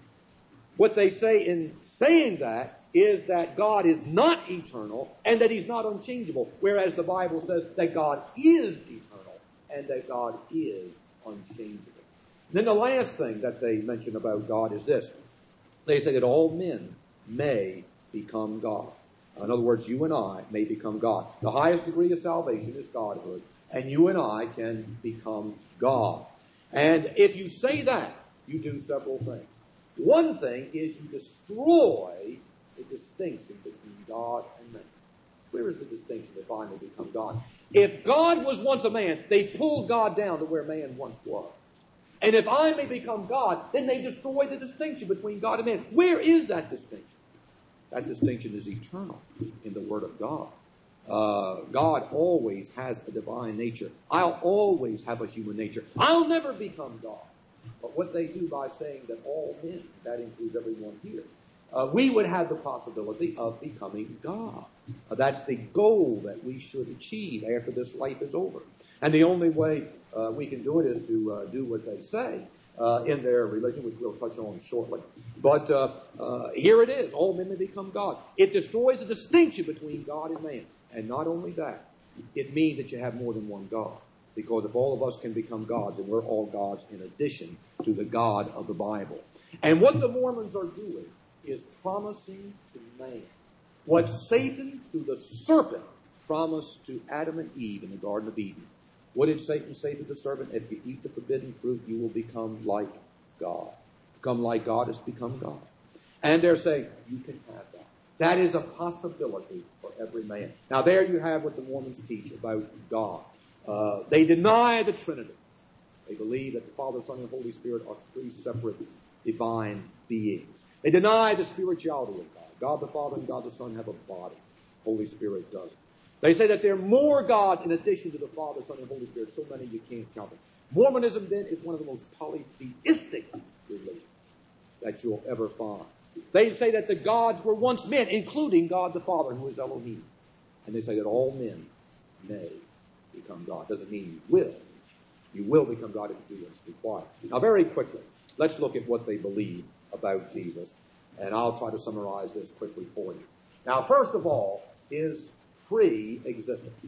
B: what they say in saying that is that God is not eternal and that he's not unchangeable, whereas the Bible says that God is eternal and that God is unchangeable. Then the last thing that they mention about God is this. They say that all men may become God. In other words, you and I may become God. The highest degree of salvation is Godhood, and you and I can become God. And if you say that, you do several things. One thing is you destroy the distinction between God and man. Where is the distinction if I may become God? If God was once a man, they pulled God down to where man once was. And if I may become God, then they destroy the distinction between God and man. Where is that distinction? That distinction is eternal in the Word of God. Uh, God always has a divine nature. I'll always have a human nature. I'll never become God. But what they do by saying that all men, that includes everyone here, uh, we would have the possibility of becoming God. Uh, that's the goal that we should achieve after this life is over. And the only way uh, we can do it is to uh, do what they say uh, in their religion, which we'll touch on shortly. But uh, uh, here it is. All men may become God. It destroys the distinction between God and man. And not only that, it means that you have more than one God. Because if all of us can become gods, then we're all gods in addition to the God of the Bible. And what the Mormons are doing is promising to man what Satan, through the serpent, promised to Adam and Eve in the Garden of Eden. What did Satan say to the serpent? If you eat the forbidden fruit, you will become like God. Become like God is become God. And they're saying, you can have that. That is a possibility for every man. Now there you have what the Mormons teach about God. Uh, they deny the Trinity. They believe that the Father, Son, and Holy Spirit are three separate divine beings. They deny the spirituality of God. God the Father and God the Son have a body. Holy Spirit doesn't. They say that there are more gods in addition to the Father, Son, and Holy Spirit. So many you can't count them. Mormonism, then, is one of the most polytheistic religions that you'll ever find. They say that the gods were once men, including God the Father, who is Elohim. And they say that all men may become God. Doesn't mean you will. You will become God if you do what's required. Now, very quickly, let's look at what they believe about Jesus. And I'll try to summarize this quickly for you. Now, first of all, is pre-existence.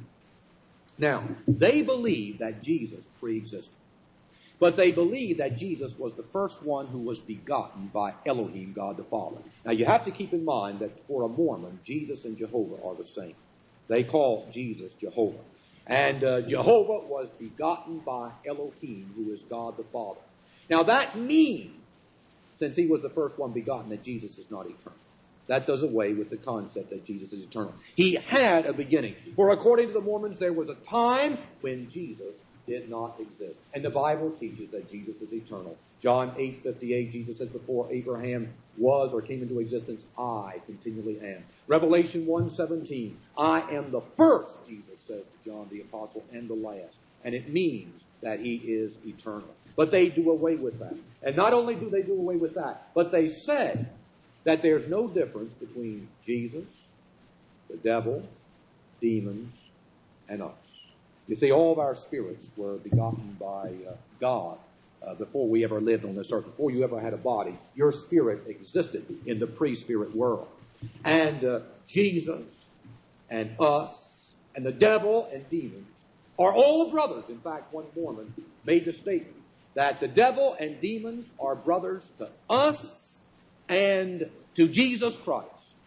B: Now, they believe that Jesus pre-existed. But they believe that Jesus was the first one who was begotten by Elohim, God the Father. Now, you have to keep in mind that for a Mormon, Jesus and Jehovah are the same. They call Jesus Jehovah. And uh, Jehovah was begotten by Elohim, who is God the Father. Now that means, since he was the first one begotten, that Jesus is not eternal. That does away with the concept that Jesus is eternal. He had a beginning. For according to the Mormons, there was a time when Jesus did not exist. And the Bible teaches that Jesus is eternal. John eight fifty-eight, Jesus says, before Abraham was or came into existence, I continually am. Revelation one seventeen, I am the first, Jesus says to John the Apostle, and the last. And it means that he is eternal. But they do away with that. And not only do they do away with that, but they say that there's no difference between Jesus, the devil, demons, and us. You see, all of our spirits were begotten by uh, God uh, before we ever lived on this earth. Before you ever had a body, your spirit existed in the pre-spirit world. And uh, Jesus and us and the devil and demons are all brothers. In fact, one Mormon made the statement that the devil and demons are brothers to us and to Jesus Christ.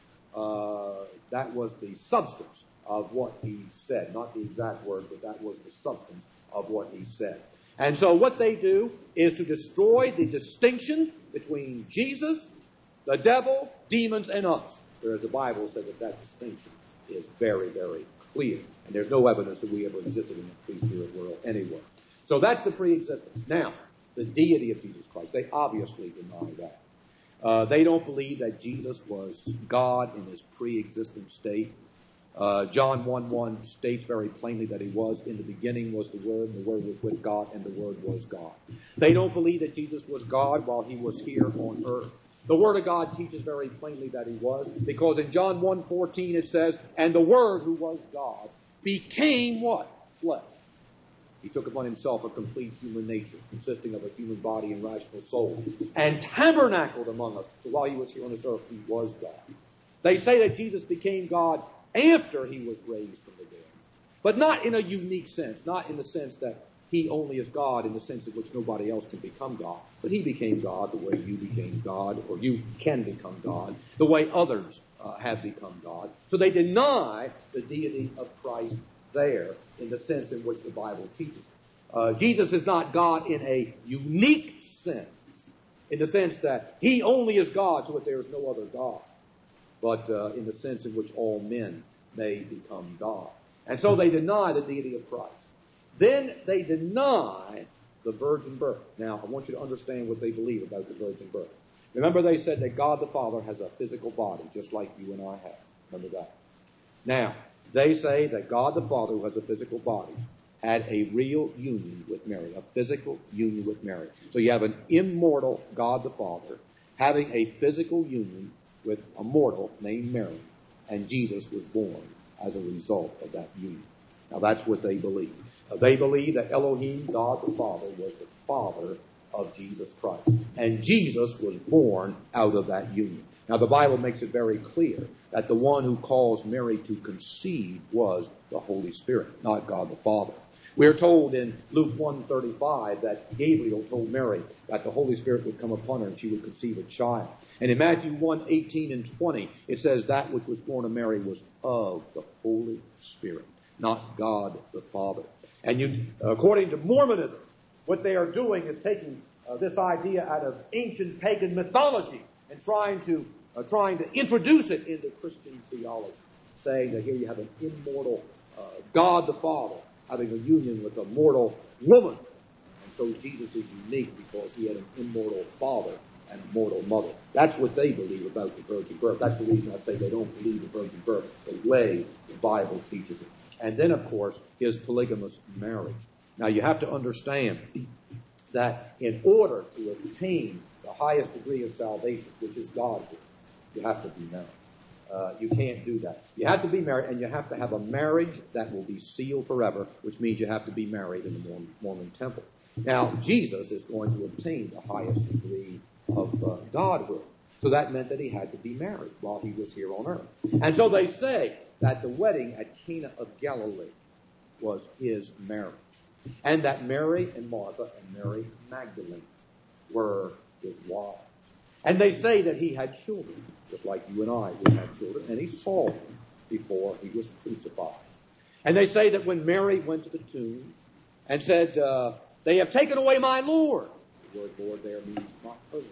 B: Uh, that was the substance of what he said. Not the exact word, but that was the substance of what he said. And so what they do is to destroy the distinction between Jesus, the devil, demons, and us. Whereas the Bible says that that distinction is very, very clear. And there's no evidence that we ever existed in the pre-spirit world anywhere. So that's the pre-existence. Now, the deity of Jesus Christ. They obviously deny that. Uh, they don't believe that Jesus was God in his pre-existent state. Uh, John one one states very plainly that he was. In the beginning was the Word, and the Word was with God, and the Word was God. They don't believe that Jesus was God while he was here on earth. The Word of God teaches very plainly that he was, because in John one fourteen it says, and the Word who was God became what? Flesh. He took upon himself a complete human nature, consisting of a human body and rational soul, and tabernacled among us. So while he was here on this earth, he was God. They say that Jesus became God after he was raised from the dead, but not in a unique sense, not in the sense that he only is God in the sense in which nobody else can become God. But he became God the way you became God, or you can become God, the way others uh, have become God. So they deny the deity of Christ there in the sense in which the Bible teaches. Uh, Jesus is not God in a unique sense, in the sense that he only is God so that there is no other God, but uh, in the sense in which all men may become God. And so they deny the deity of Christ. Then they deny the virgin birth. Now, I want you to understand what they believe about the virgin birth. Remember, they said that God the Father has a physical body, just like you and I have. Remember that. Now, they say that God the Father, who has a physical body, had a real union with Mary, a physical union with Mary. So you have an immortal God the Father having a physical union with a mortal named Mary, and Jesus was born as a result of that union. Now, that's what they believe. Uh, they believe that Elohim, God the Father, was the father of Jesus Christ. And Jesus was born out of that union. Now, the Bible makes it very clear that the one who caused Mary to conceive was the Holy Spirit, not God the Father. We are told in Luke one thirty-five that Gabriel told Mary that the Holy Spirit would come upon her and she would conceive a child. And in Matthew one eighteen and twenty, it says that which was born of Mary was of the Holy Spirit, not God the Father. And you, according to Mormonism, what they are doing is taking uh, this idea out of ancient pagan mythology and trying to uh, trying to introduce it into Christian theology, saying that here you have an immortal uh, God the Father having a union with a mortal woman. And so Jesus is unique because he had an immortal father and a mortal mother. That's what they believe about the virgin birth. That's the reason I say they don't believe the virgin birth the way the Bible teaches it. And then, of course, his polygamous marriage. Now, you have to understand that in order to obtain the highest degree of salvation, which is Godhood, you have to be married. Uh, you can't do that. You have to be married, and you have to have a marriage that will be sealed forever, which means you have to be married in the Mormon, Mormon temple. Now, Jesus is going to obtain the highest degree of uh, Godhood. So that meant that he had to be married while he was here on earth. And so they say that the wedding at Cana of Galilee was his marriage. And that Mary and Martha and Mary Magdalene were his wives. And they say that he had children, just like you and I would have children, and he saw them. before he was crucified. And they say that when Mary went to the tomb and said, uh, they have taken away my Lord. The word Lord there means my husband.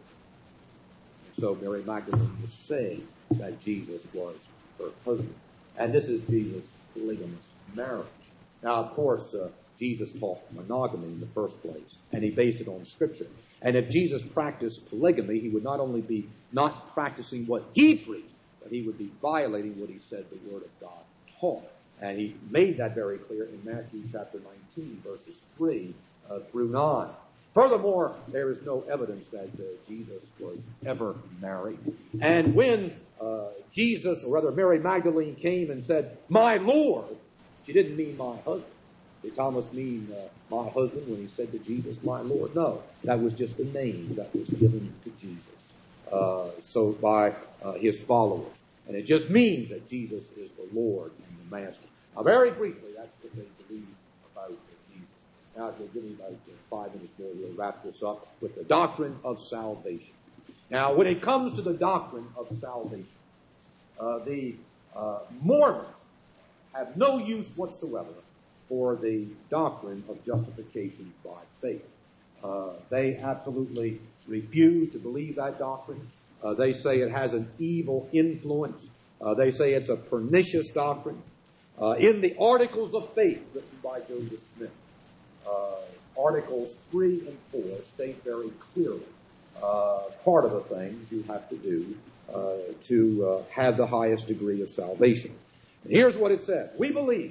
B: And so Mary Magdalene was saying that Jesus was her husband. And this is Jesus' polygamous marriage. Now, of course, uh, Jesus taught monogamy in the first place, and he based it on Scripture. And if Jesus practiced polygamy, he would not only be not practicing what he preached, but he would be violating what he said the Word of God taught. And he made that very clear in Matthew chapter nineteen, verses three uh, through nine. Furthermore, there is no evidence that uh, Jesus was ever married. And when uh, Jesus, or rather Mary Magdalene, came and said, my Lord, she didn't mean my husband. Did Thomas mean uh, my husband when he said to Jesus, my Lord? No, that was just a name that was given to Jesus. Uh, so by uh, his followers. And it just means that Jesus is the Lord and the Master. Now, very briefly, that's what they believe about Jesus. Now, if you'll give me about uh, five minutes more, we'll wrap this up with the doctrine of salvation. Now, when it comes to the doctrine of salvation, uh, the uh, Mormons have no use whatsoever for the doctrine of justification by faith. Uh, they absolutely refuse to believe that doctrine. Uh, they say it has an evil influence. Uh, they say it's a pernicious doctrine. Uh, in the Articles of Faith written by Joseph Smith, uh, Articles three and four state very clearly uh, part of the things you have to do uh, to uh, have the highest degree of salvation. And here's what it says. We believe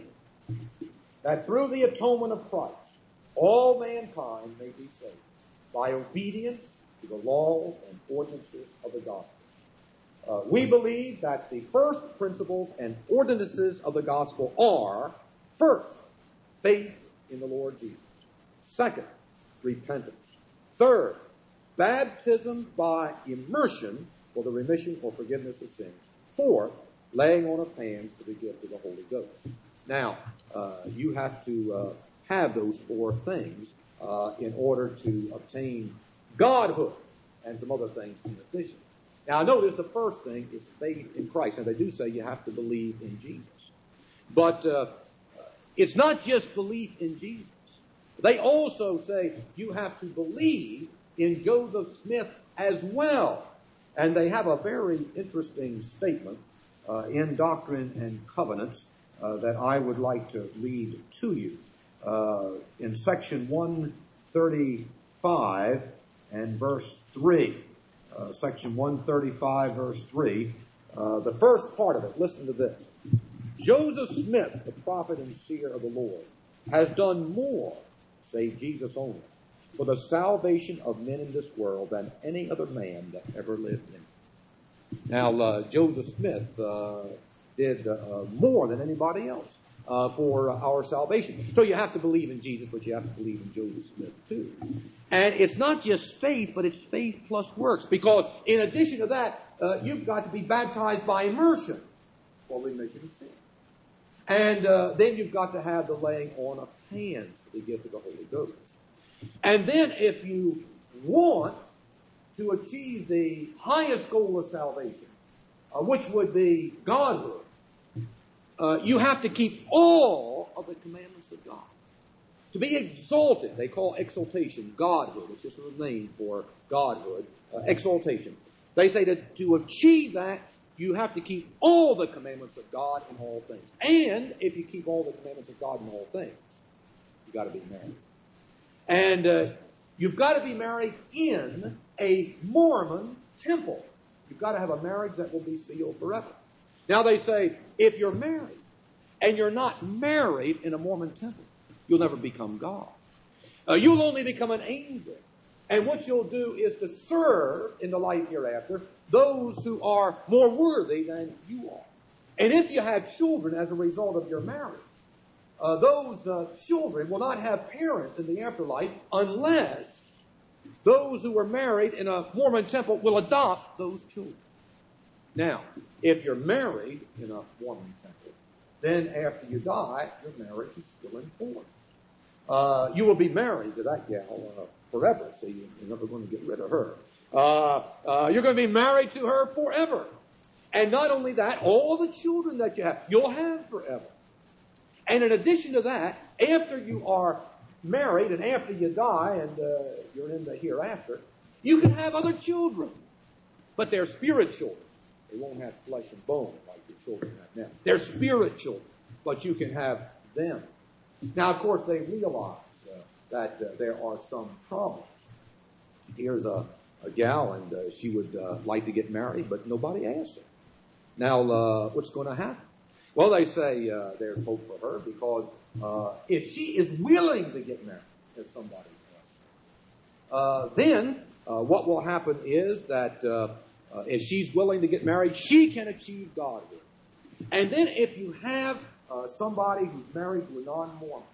B: that through the atonement of Christ, all mankind may be saved by obedience to the laws and ordinances of the gospel. Uh, we believe that the first principles and ordinances of the gospel are, first, faith in the Lord Jesus. Second, repentance. Third, baptism by immersion for the remission or forgiveness of sins. Fourth, laying on of hands for the gift of the Holy Ghost. Now, uh, you have to uh, have those four things uh, in order to obtain godhood and some other things in addition. Now, notice the first thing is faith in Christ. Now, they do say you have to believe in Jesus. But uh, it's not just belief in Jesus. They also say you have to believe in Joseph Smith as well. And they have a very interesting statement uh, in Doctrine and Covenants uh, that I would like to read to you. Uh, in section one thirty-five and verse three. Uh, section one thirty-five, verse three. Uh, the first part of it, listen to this. Joseph Smith, the prophet and seer of the Lord, has done more, say Jesus only, for the salvation of men in this world than any other man that ever lived in it. Now, uh, Joseph Smith uh, did uh, more than anybody else uh, for uh, our salvation. So you have to believe in Jesus, but you have to believe in Joseph Smith too. And it's not just faith, but it's faith plus works. Because in addition to that, uh, you've got to be baptized by immersion for remission of sin. And uh, then you've got to have the laying on of hands for the gift of the Holy Ghost. And then if you want to achieve the highest goal of salvation, uh, which would be godhood, uh, you have to keep all of the commandments of God. To be exalted, they call exaltation godhood. It's just a name for godhood, uh, exaltation. They say that to achieve that, you have to keep all the commandments of God in all things. And if you keep all the commandments of God in all things, you've got to be married. And uh, you've got to be married in a Mormon temple. You've got to have a marriage that will be sealed forever. Now they say, if you're married and you're not married in a Mormon temple, you'll never become God. Uh, you'll only become an angel. And what you'll do is to serve in the life hereafter those who are more worthy than you are. And if you have children as a result of your marriage, uh, those uh, children will not have parents in the afterlife unless those who were married in a Mormon temple will adopt those children. Now, if you're married in a Mormon temple, then after you die, your marriage is still in force. Uh, you will be married to that gal uh, forever, so you're never going to get rid of her. Uh, uh, you're going to be married to her forever. And not only that, all the children that you have, you'll have forever. And in addition to that, after you are married and after you die and uh, you're in the hereafter, you can have other children. But they're spirit children. They won't have flesh and bone like your children have now. They're spirit children, but you can have them. Now, of course, they realize uh, that uh, there are some problems. Here's a, a gal, and uh, she would uh, like to get married, but nobody asked her. Now, uh, what's going to happen? Well, they say uh, there's hope for her because uh, if she is willing to get married, if somebody wants her, uh, then uh, what will happen is that uh, uh, if she's willing to get married, she can achieve Godhood. And then if you have uh, somebody who's married to a non-Mormon,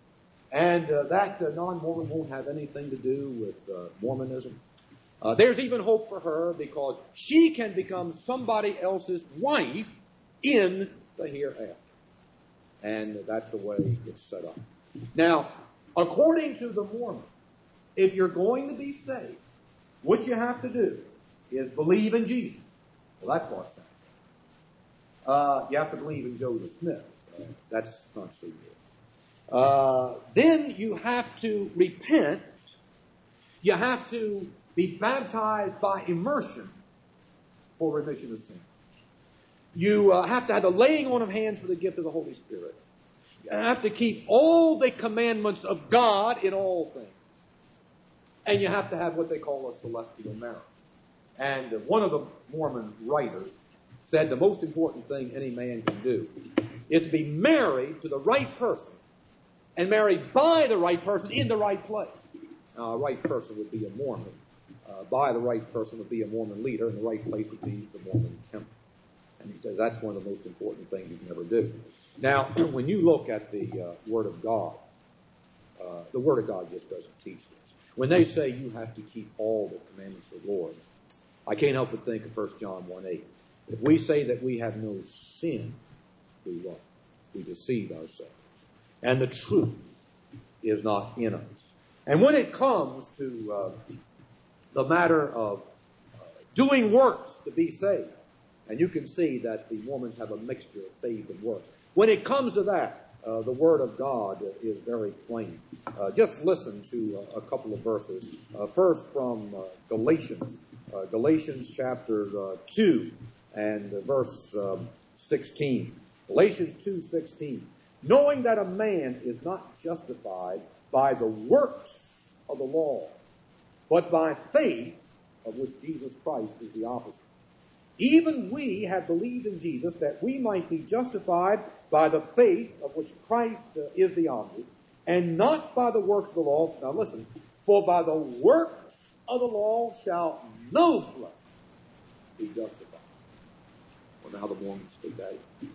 B: and uh, that uh, non-Mormon won't have anything to do with uh, Mormonism, uh, there's even hope for her because she can become somebody else's wife in the hereafter. And that's the way it's set up. Now, according to the Mormons, if you're going to be saved, what you have to do is believe in Jesus. Well, that part's not so. Uh, you have to believe in Joseph Smith. Uh, that's not so good. Uh, then you have to repent. You have to be baptized by immersion for remission of sin. You uh, have to have the laying on of hands for the gift of the Holy Spirit. You have to keep all the commandments of God in all things. And you have to have what they call a celestial marriage. And uh, one of the Mormon writers said the most important thing any man can do is to be married to the right person and married by the right person in the right place. Now, a right person would be a Mormon. Uh, by the right person would be a Mormon leader, and the right place would be the Mormon temple. And he says that's one of the most important things you can ever do. Now, when you look at the uh, Word of God, uh, the Word of God just doesn't teach this. When they say you have to keep all the commandments of the Lord, I can't help but think of First John one eight. If we say that we have no sin, we what? We deceive ourselves. And the truth is not in us. And when it comes to uh, the matter of uh, doing works to be saved, and you can see that the Mormons have a mixture of faith and works. When it comes to that, uh, the Word of God is very plain. Uh, just listen to uh, a couple of verses. Uh, first from uh, Galatians, uh, Galatians chapter uh, two and uh, verse um, sixteen. Galatians two sixteen. Knowing that a man is not justified by the works of the law, but by faith, of which Jesus Christ is the opposite. Even we have believed in Jesus that we might be justified by the faith of which Christ uh, is the object, and not by the works of the law. Now listen, for by the works of the law shall no flesh be justified. Well, now the Mormons take that.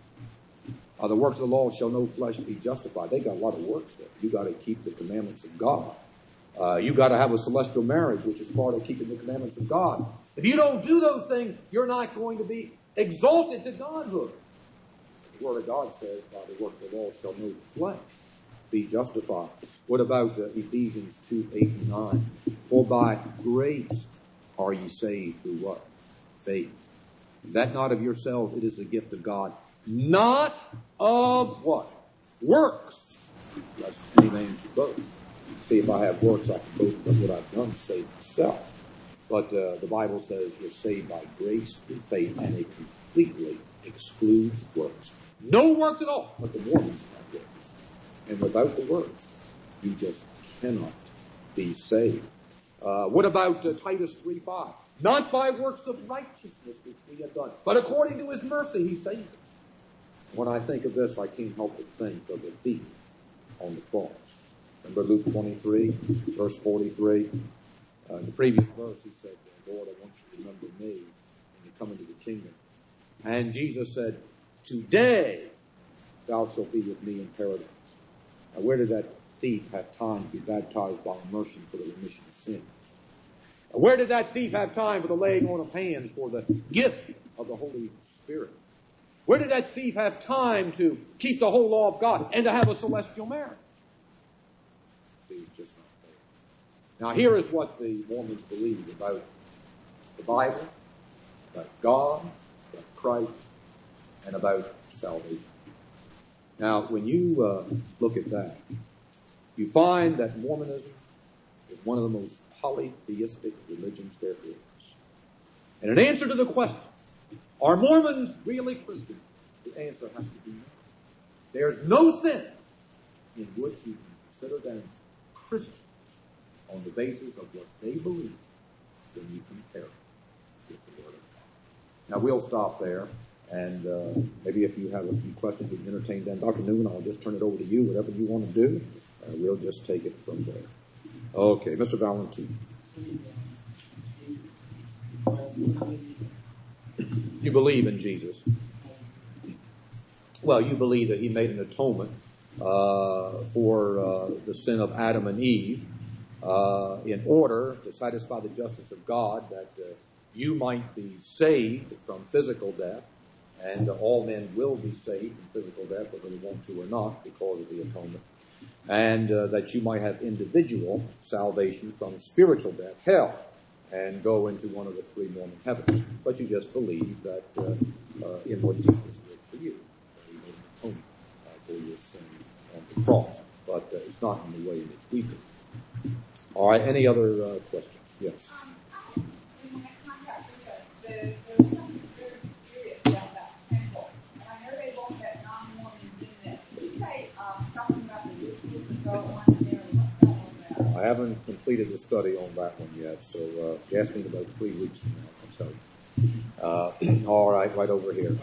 B: By the works of the law shall no flesh be justified. They got a lot of works there. You got to keep the commandments of God. Uh, you got to have a celestial marriage, which is part of keeping the commandments of God. If you don't do those things, you're not going to be exalted to Godhood. The Word of God says, by the work of the law shall no flesh be justified. What about uh, Ephesians two, eight, and nine? For by grace are ye saved through what? Faith. That not of yourselves, it is the gift of God. Not of what? Works. Lest any man should boast. See, if I have works, I can boast of what I've done to save myself. But uh, the Bible says you're saved by grace through faith, and it completely excludes works. No works at all. But the Mormons have works. And without the works, you just cannot be saved. Uh, what about uh, Titus three five? Not by works of righteousness which we have done, but according to his mercy he saved us. When I think of this, I can't help but think of the thief on the cross. Remember Luke twenty-three, verse forty-three? Uh, in the previous verse, he said, Lord, I want you to remember me when you come into the kingdom. And Jesus said, today thou shalt be with me in paradise. Now, where did that thief have time to be baptized by immersion for the remission of sins? Now, where did that thief have time for the laying on of hands for the gift of the Holy Spirit? Where did that thief have time to keep the whole law of God and to have a celestial marriage? See, it's just not there. Now, here is what the Mormons believe about the Bible, about God, about Christ and about salvation. Now, when you uh, look at that, you find that Mormonism is one of the most polytheistic religions there is. And in answer to the question, are Mormons really Christians? The answer has to be no. There's no sense in which you can consider them Christians on the basis of what they believe when you compare it with the Word of God. Now, we'll stop there, and uh, maybe if you have a few questions, we can entertain them. Doctor Newman, I'll just turn it over to you, whatever you want to do. Uh, we'll just take it from there. Okay, Mister Valentine. You believe in Jesus. Well, you believe that he made an atonement uh, for uh, the sin of Adam and Eve uh, in order to satisfy the justice of God, that uh, you might be saved from physical death, and uh, all men will be saved from physical death, whether they want to or not, because of the atonement, and uh, that you might have individual salvation from spiritual death, hell, and go into one of the three Mormon heavens. But you just believe that uh, uh, in what Jesus did for you. He made an atonement uh, for your sin on the cross. But uh, it's not in the way in which we do. All right, any other uh, questions? Yes.
C: Um, in my contact with the, there was something very serious about that temple. And I know they both had non-Mormons in it. Did you say um, something about the rituals that go on in there? What's going on there?
B: I haven't completed the study on that one yet, so uh, if you ask me in about three weeks from now, I'll tell you. Uh, all right, right over here.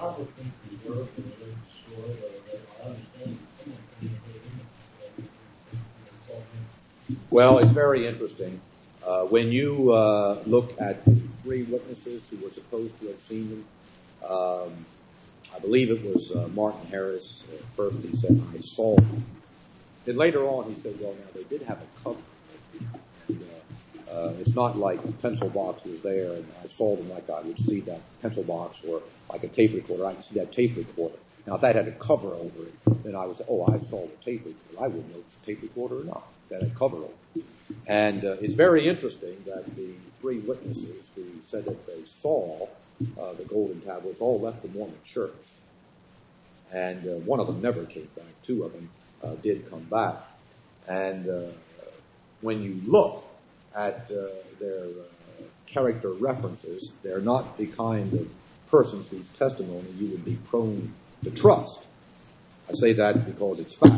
B: Well, it's very interesting. Uh, when you uh, look at the three witnesses who were supposed to have seen them, um, I believe it was uh, Martin Harris. At first he said, I saw them. Then later on he said, well, now they did have a cover. And, uh, uh, it's not like a pencil box was there and I saw them like I would see that pencil box, or like a tape recorder. I could see that tape recorder. Now, if that had a cover over it, then I would say, oh, I saw the tape recorder. I wouldn't know if it's a tape recorder or not. That had a cover over it. And uh, it's very interesting that the three witnesses who said that they saw uh, the golden tablets all left the Mormon church. And uh, one of them never came back. Two of them uh, did come back. And uh, when you look at uh, their uh, character references, they're not the kind of persons whose testimony you would be prone to trust. I say that because it's fact. Uh,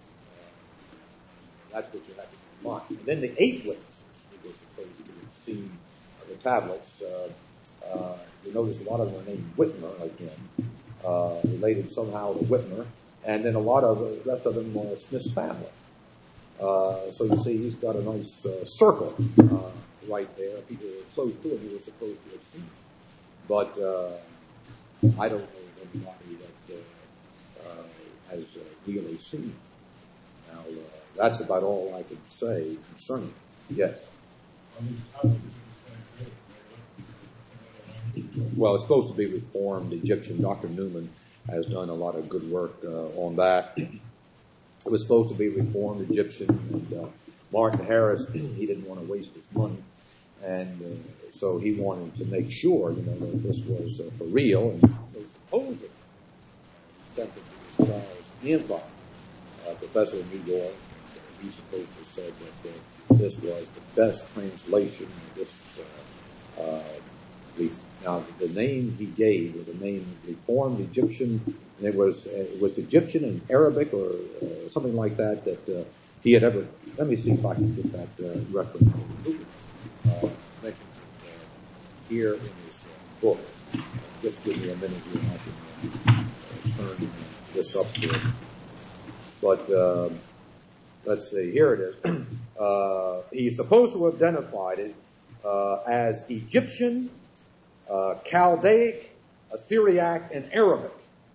B: that's what you have to keep in mind. And then the eight witnesses who were supposed to have seen uh, the tablets, uh, uh, you notice a lot of them are named Whitmer again, uh, related somehow to Whitmer, and then a lot of the rest of them are Smith's family. Uh, so you see he's got a nice uh, circle uh, right there. People who are close to him who were supposed to have seen him. But uh, I don't know of anybody that uh, uh, has uh, really seen him. Now, uh, that's about all I can say concerning it. Yes? Well, it's supposed to be Reformed Egyptian. Doctor Newman has done a lot of good work uh, on that. It was supposed to be Reformed Egyptian, and uh, Martin Harris, he didn't want to waste his money, and uh, so he wanted to make sure, you know, that this was uh, for real, and so supposedly sent it to Charles Anthon, a professor in New York. He's supposed to have said that uh, this was the best translation of this. Uh, uh, ref- now, the name he gave was a name Reformed Egyptian. And it was uh, it was Egyptian and Arabic or uh, something like that that uh, he had ever. Let me see if I can get that uh, reference. Uh, mentions it uh, here in his uh, book. Just give me a minute here, and I can uh, turn this up here. But uh, let's see. Here it is. uh, he's supposed to have identified it uh, as Egyptian, uh, Chaldaic, Assyriac, and Arabic,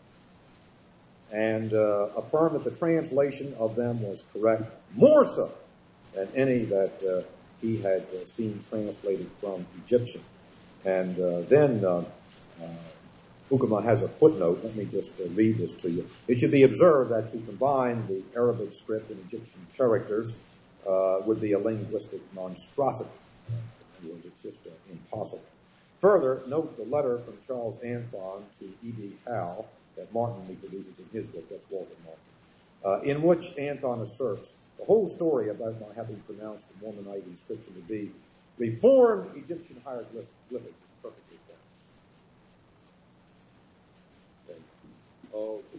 B: and uh, affirmed that the translation of them was correct, more so than any that uh, he had uh, seen translated from Egyptian. And uh, then uh, uh, Ukama has a footnote. Let me just uh, read this to you. It should be observed that to combine the Arabic script and Egyptian characters uh, would be a linguistic monstrosity. It's just uh, impossible. Further, note the letter from Charles Anthon to E D. Howe that Martin reproduces in his book, that's Walter Martin, uh, in which Anthon asserts the whole story about my having pronounced the Mormonite inscription to be Reformed Egyptian hieroglyphics is perfectly false. Okay.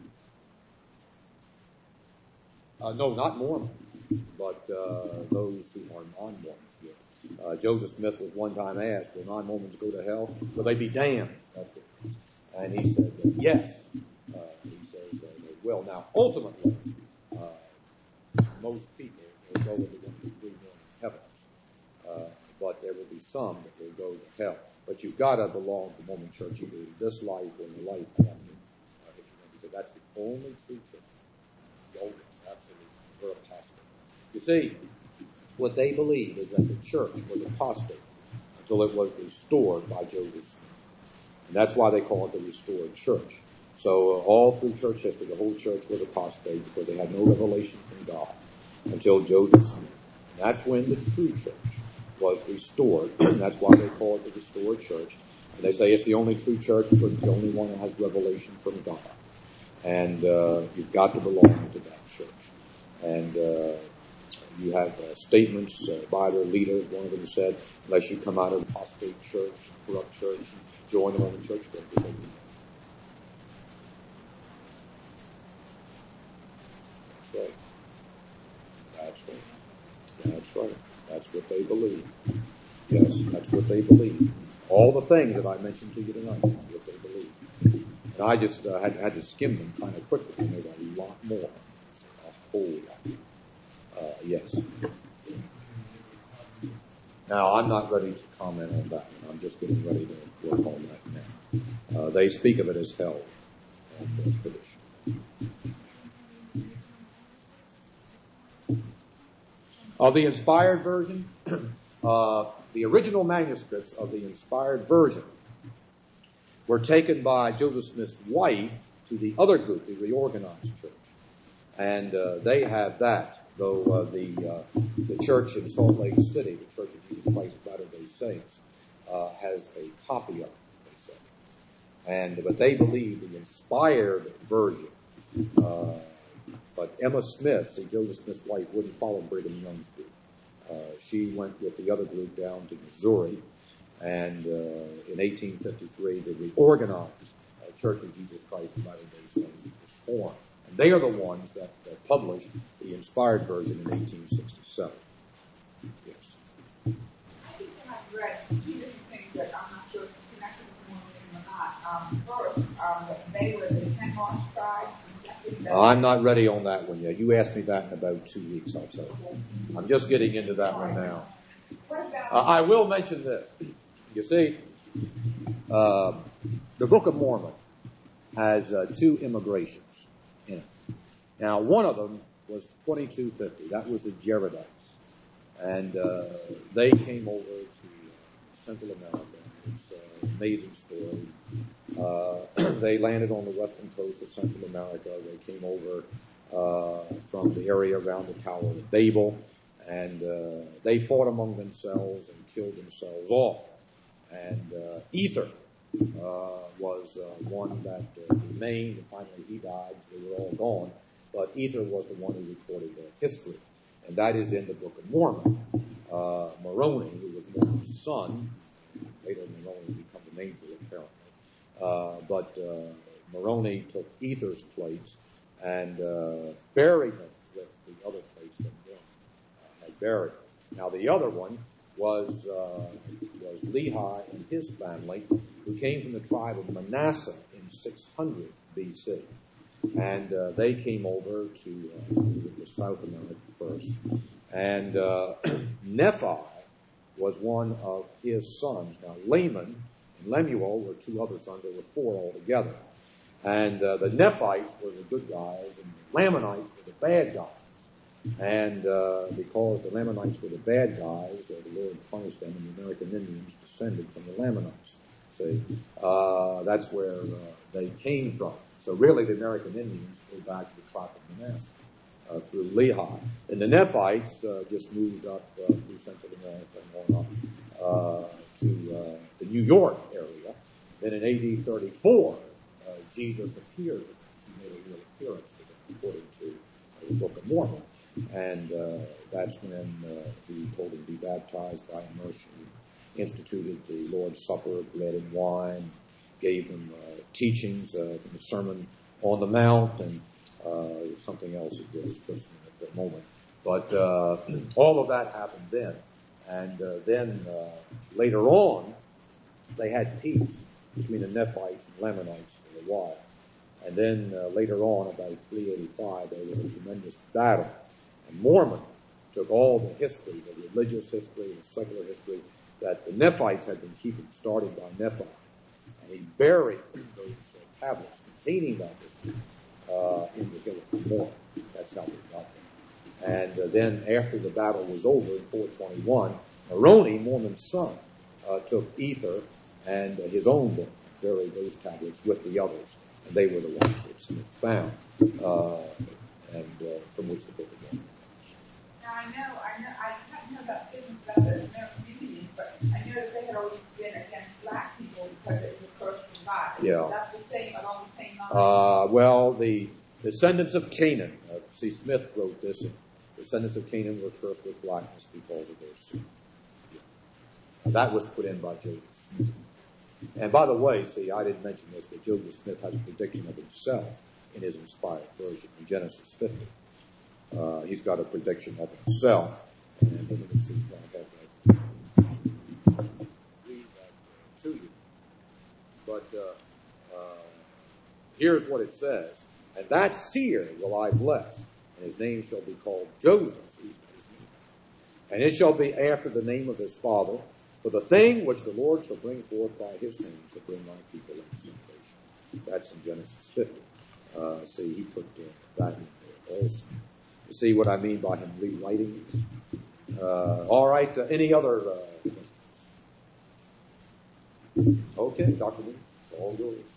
B: Oh, uh, no, not Mormon, but uh, those who are non-Mormons. Yeah. Uh, Joseph Smith was one time asked, will non-Mormons go to hell? Will they be damned? That's what it is. And he said, uh, yes. Uh, he says uh, they will. Now, ultimately, uh, most people will go into one of the three million heavens. Uh, but there will be some that will go to hell. But you've got to belong to the Mormon Church either in this life or in the life after. Uh, if you know, because that's the only true church. The oldest, absolutely, we're apostate. You see, what they believe is that the church was apostate until it was restored by Joseph Smith. And that's why they call it the restored church. So uh, all through church history, the whole church was apostate because they had no revelation from God until Joseph Smith. And that's when the true church was restored. And that's why they call it the restored church. And they say it's the only true church because it's the only one that has revelation from God. And uh, you've got to belong to that church. And uh, you have uh, statements uh, by their leaders. One of them said, unless you come out of an apostate church, corrupt church, join the Roman church, don't be able to. That's right. That's right. That's right. That's what they believe. Yes, that's what they believe. All the things that I mentioned to you tonight, that's what they believe. And I just uh, had, had to skim them kind of quickly, and there's a lot more. A whole lot. Uh, yes. Now, I'm not ready to comment on that. I'm just getting ready to work on that now. Uh, they speak of it as hell and uh, perdition. Of the inspired version, uh, the original manuscripts of the inspired version were taken by Joseph Smith's wife to the other group, the reorganized church. And uh, they have that, though uh, the uh, the church in Salt Lake City, the Church of Jesus Christ of Latter-day Saints, uh, has a copy of it, they say. And, but they believe the inspired version. Uh, But Emma Smith, see, Joseph Smith's wife, wouldn't follow Brigham Young's group. Uh, she went with the other group down to Missouri, and uh, in eighteen fifty-three, the reorganized uh, Church of Jesus Christ of Latter-day Saints was formed. And they are the ones that, that published the inspired version in eighteen sixty-seven. Yes.
C: I think I've read two different things that I'm not sure if it's connected with Mormonism or not. Um, first, um, that they were the ten lost tribes.
B: Uh, I'm not ready on that one yet. You asked me that in about two weeks, I'll tell you. I'm just getting into that one now. Uh, I will mention this. You see, uh, the Book of Mormon has uh, two immigrations in it. Now, one of them was twenty-two fifty. That was the Jaredites. And uh, they came over to uh, Central America. It's an amazing story. Uh, they landed on the western coast of Central America. They came over uh, from the area around the Tower of Babel, and uh, they fought among themselves and killed themselves off. And uh, Ether uh, was uh, one that uh, remained, and finally he died. They were all gone, but Ether was the one who recorded their history, and that is in the Book of Mormon. Uh, Moroni, who was Mormon's son, later Moroni becomes an angel apparently. Uh, but uh, Moroni took Ether's place and uh, buried him with the other place that Moroni uh, had buried him. Now the other one was uh, was Lehi and his family, who came from the tribe of Manasseh in six hundred B C, and uh, they came over to uh, South America first. And uh, Nephi was one of his sons. Now Laman and Lemuel were two other sons. There were four altogether. And uh, the Nephites were the good guys, and the Lamanites were the bad guys. And uh, because the Lamanites were the bad guys, uh, the Lord punished them, and the American Indians descended from the Lamanites. See, uh, that's where uh, they came from. So really, the American Indians go back to the tribe of Manasseh uh, through Lehi. And the Nephites uh, just moved up uh, through Central America and on up uh, to uh, the New York area. Then in A D thirty-four, uh, Jesus appeared. He made a real appearance to them, according to the Book of Mormon. And uh, that's when uh, he told them to be baptized by immersion. He instituted the Lord's Supper, bread and wine, gave them uh, teachings uh, from the Sermon on the Mount, and uh, something else he did his christening at the moment. But uh, all of that happened then. And uh, then uh, later on, they had peace between the Nephites and Lamanites for a while. And then uh, later on, about three eighty-five, there was a tremendous battle. And Mormon took all the history, the religious history, the secular history that the Nephites had been keeping, starting by Nephi. And he buried those uh, tablets containing that history uh, in the Hill of Mormon. That's how they got them. And uh, then after the battle was over in four twenty-one, Moroni, Mormon's son, uh, took Ether and uh, his own book, buried those tablets with the others. And they were the ones that Smith found, uh, and uh, from which the Book of Mormon.
C: Now I know, I know, I don't know about business about the American Indians, but I know that they had always been against black people because it was a curse from God.
B: Yeah.
C: That's the same, along the same line.
B: Uh, well, the descendants of Canaan, uh, see, Smith wrote this, and the descendants of Canaan were cursed with blackness because of their sin. Yeah. That was put in by Joseph Smith. And by the way, see, I didn't mention this, but Joseph Smith has a prediction of himself in his inspired version in Genesis fifty. Uh, he's got a prediction of himself. And let me see if I have that. Read that to you. But uh, uh, here's what it says. And that seer will I bless, and his name shall be called Joseph. And it shall be after the name of his father. For the thing which the Lord shall bring forth by his hand shall bring my people into salvation. That's in Genesis fifty. Uh, see, he put uh, that in there also. You see what I mean by him rewriting? Uh, all right, uh, any other uh, questions? Okay, Doctor Lee, all yours.